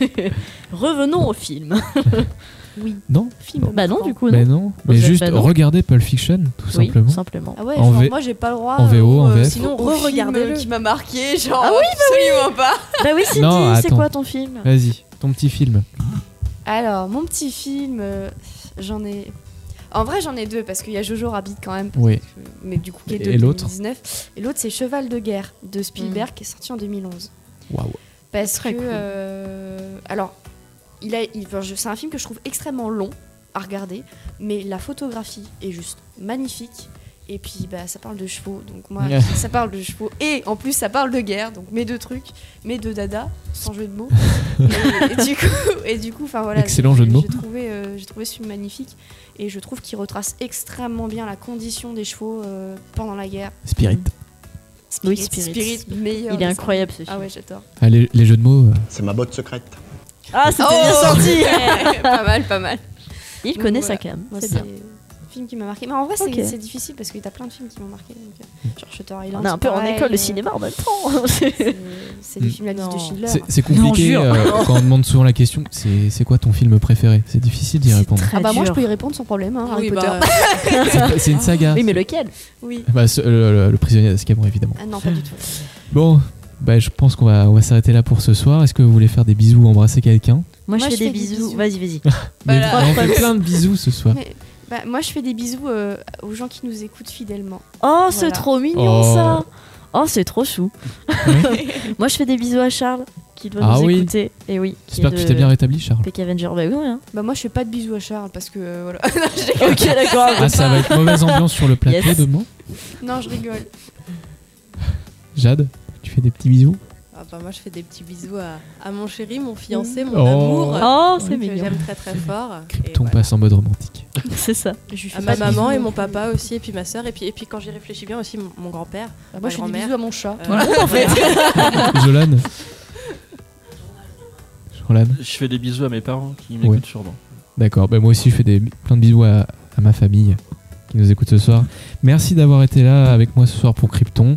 Revenons au film. Oui. Non. Film. Bah non, du coup non. Non. Mais juste regardez Pulp Fiction, tout simplement. Simplement. Ah ouais. Moi, j'ai pas le droit. En VO, en VF. Sinon, re-regardez-le. Qui m'a marqué, genre. Ah oui, absolument pas. Bah oui, c'est quoi ton film? Vas-y, ton petit film. Alors, mon petit film, j'en ai. En vrai, j'en ai deux parce qu'il y a Jojo Rabbit quand même. Oui. Mais du coup, qui est de 2019. Et l'autre, c'est Cheval de guerre de Spielberg qui est sorti en 2011. Waouh. Parce que. Cool. Alors, c'est un film que je trouve extrêmement long à regarder, mais la photographie est juste magnifique. Et puis, ça parle de chevaux. Donc, moi, ça parle de chevaux. Et en plus, ça parle de guerre. Donc, mes deux trucs, mes deux dada, sans jeu de mots. et du coup, enfin voilà. Excellent jeu de mots. J'ai trouvé ce film magnifique. Et je trouve qu'il retrace extrêmement bien la condition des chevaux pendant la guerre. Spirit. Oui, Spirit. Meilleur. Il est incroyable ce film. Ah ouais, j'adore. Ah, les jeux de mots. C'est ma botte secrète. Ah, c'était bien sorti. Pas mal. Il connaît sa cam. C'est bien. Film qui m'a marqué. Mais en vrai, c'est difficile parce que t'as plein de films qui m'ont marqué. Donc, genre Shutter Island. On est un peu en école de cinéma en même temps. C'est du film La liste de Schindler. C'est compliqué quand on demande souvent la question. C'est quoi ton film préféré? C'est difficile d'y répondre. Moi, je peux y répondre sans problème. Harry Potter. C'est une saga. Oui, mais lequel? Oui. Le prisonnier d'Azkaban, évidemment. Ah non, pas du tout. Bon. Je pense qu'on va s'arrêter là pour ce soir. Est-ce que vous voulez faire des bisous ou embrasser quelqu'un? Moi, je fais des bisous. Vas-y. On fait plein de bisous ce soir. Moi, je fais des bisous aux gens qui nous écoutent fidèlement. Oh, c'est trop mignon ça. Oh, c'est trop chou. Moi, je fais des bisous à Charles qui doit nous écouter. Et oui. J'espère que tu t'es bien rétabli, Charles. PK Avenger, bah oui. Hein. Moi, je fais pas de bisous à Charles parce que voilà. Ok, d'accord. Ça va être mauvaise ambiance sur le plateau demain. Non, je rigole. Jade, tu fais des petits bisous? Moi, je fais des petits bisous à mon chéri, mon fiancé, mon amour. Oh, c'est mignon. Que j'aime très très fort. Krypton passe en mode romantique. C'est ça. À ma maman et mon papa aussi, et puis ma soeur, et puis quand j'y réfléchis bien aussi, mon grand-père. Moi, je fais des bisous à mon chat. En fait. Jolane. Je fais des bisous à mes parents qui m'écoutent sûrement. D'accord. Moi aussi, je fais plein de bisous à ma famille qui nous écoute ce soir. Merci d'avoir été là avec moi ce soir pour Krypton.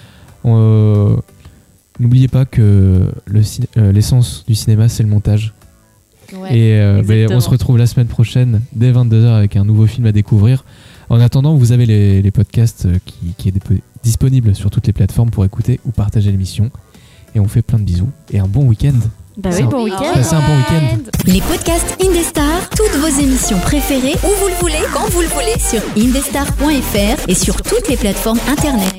N'oubliez pas que l'essence du cinéma, c'est le montage. Ouais, et on se retrouve la semaine prochaine dès 22h avec un nouveau film à découvrir. En attendant, vous avez les podcasts qui est disponibles sur toutes les plateformes pour écouter ou partager l'émission. Et on fait plein de bisous et un bon week-end. Bon week-end. Passez un bon week-end. Les podcasts Indestar, toutes vos émissions préférées, où vous le voulez, quand vous le voulez, sur indestar.fr et sur toutes les plateformes internet.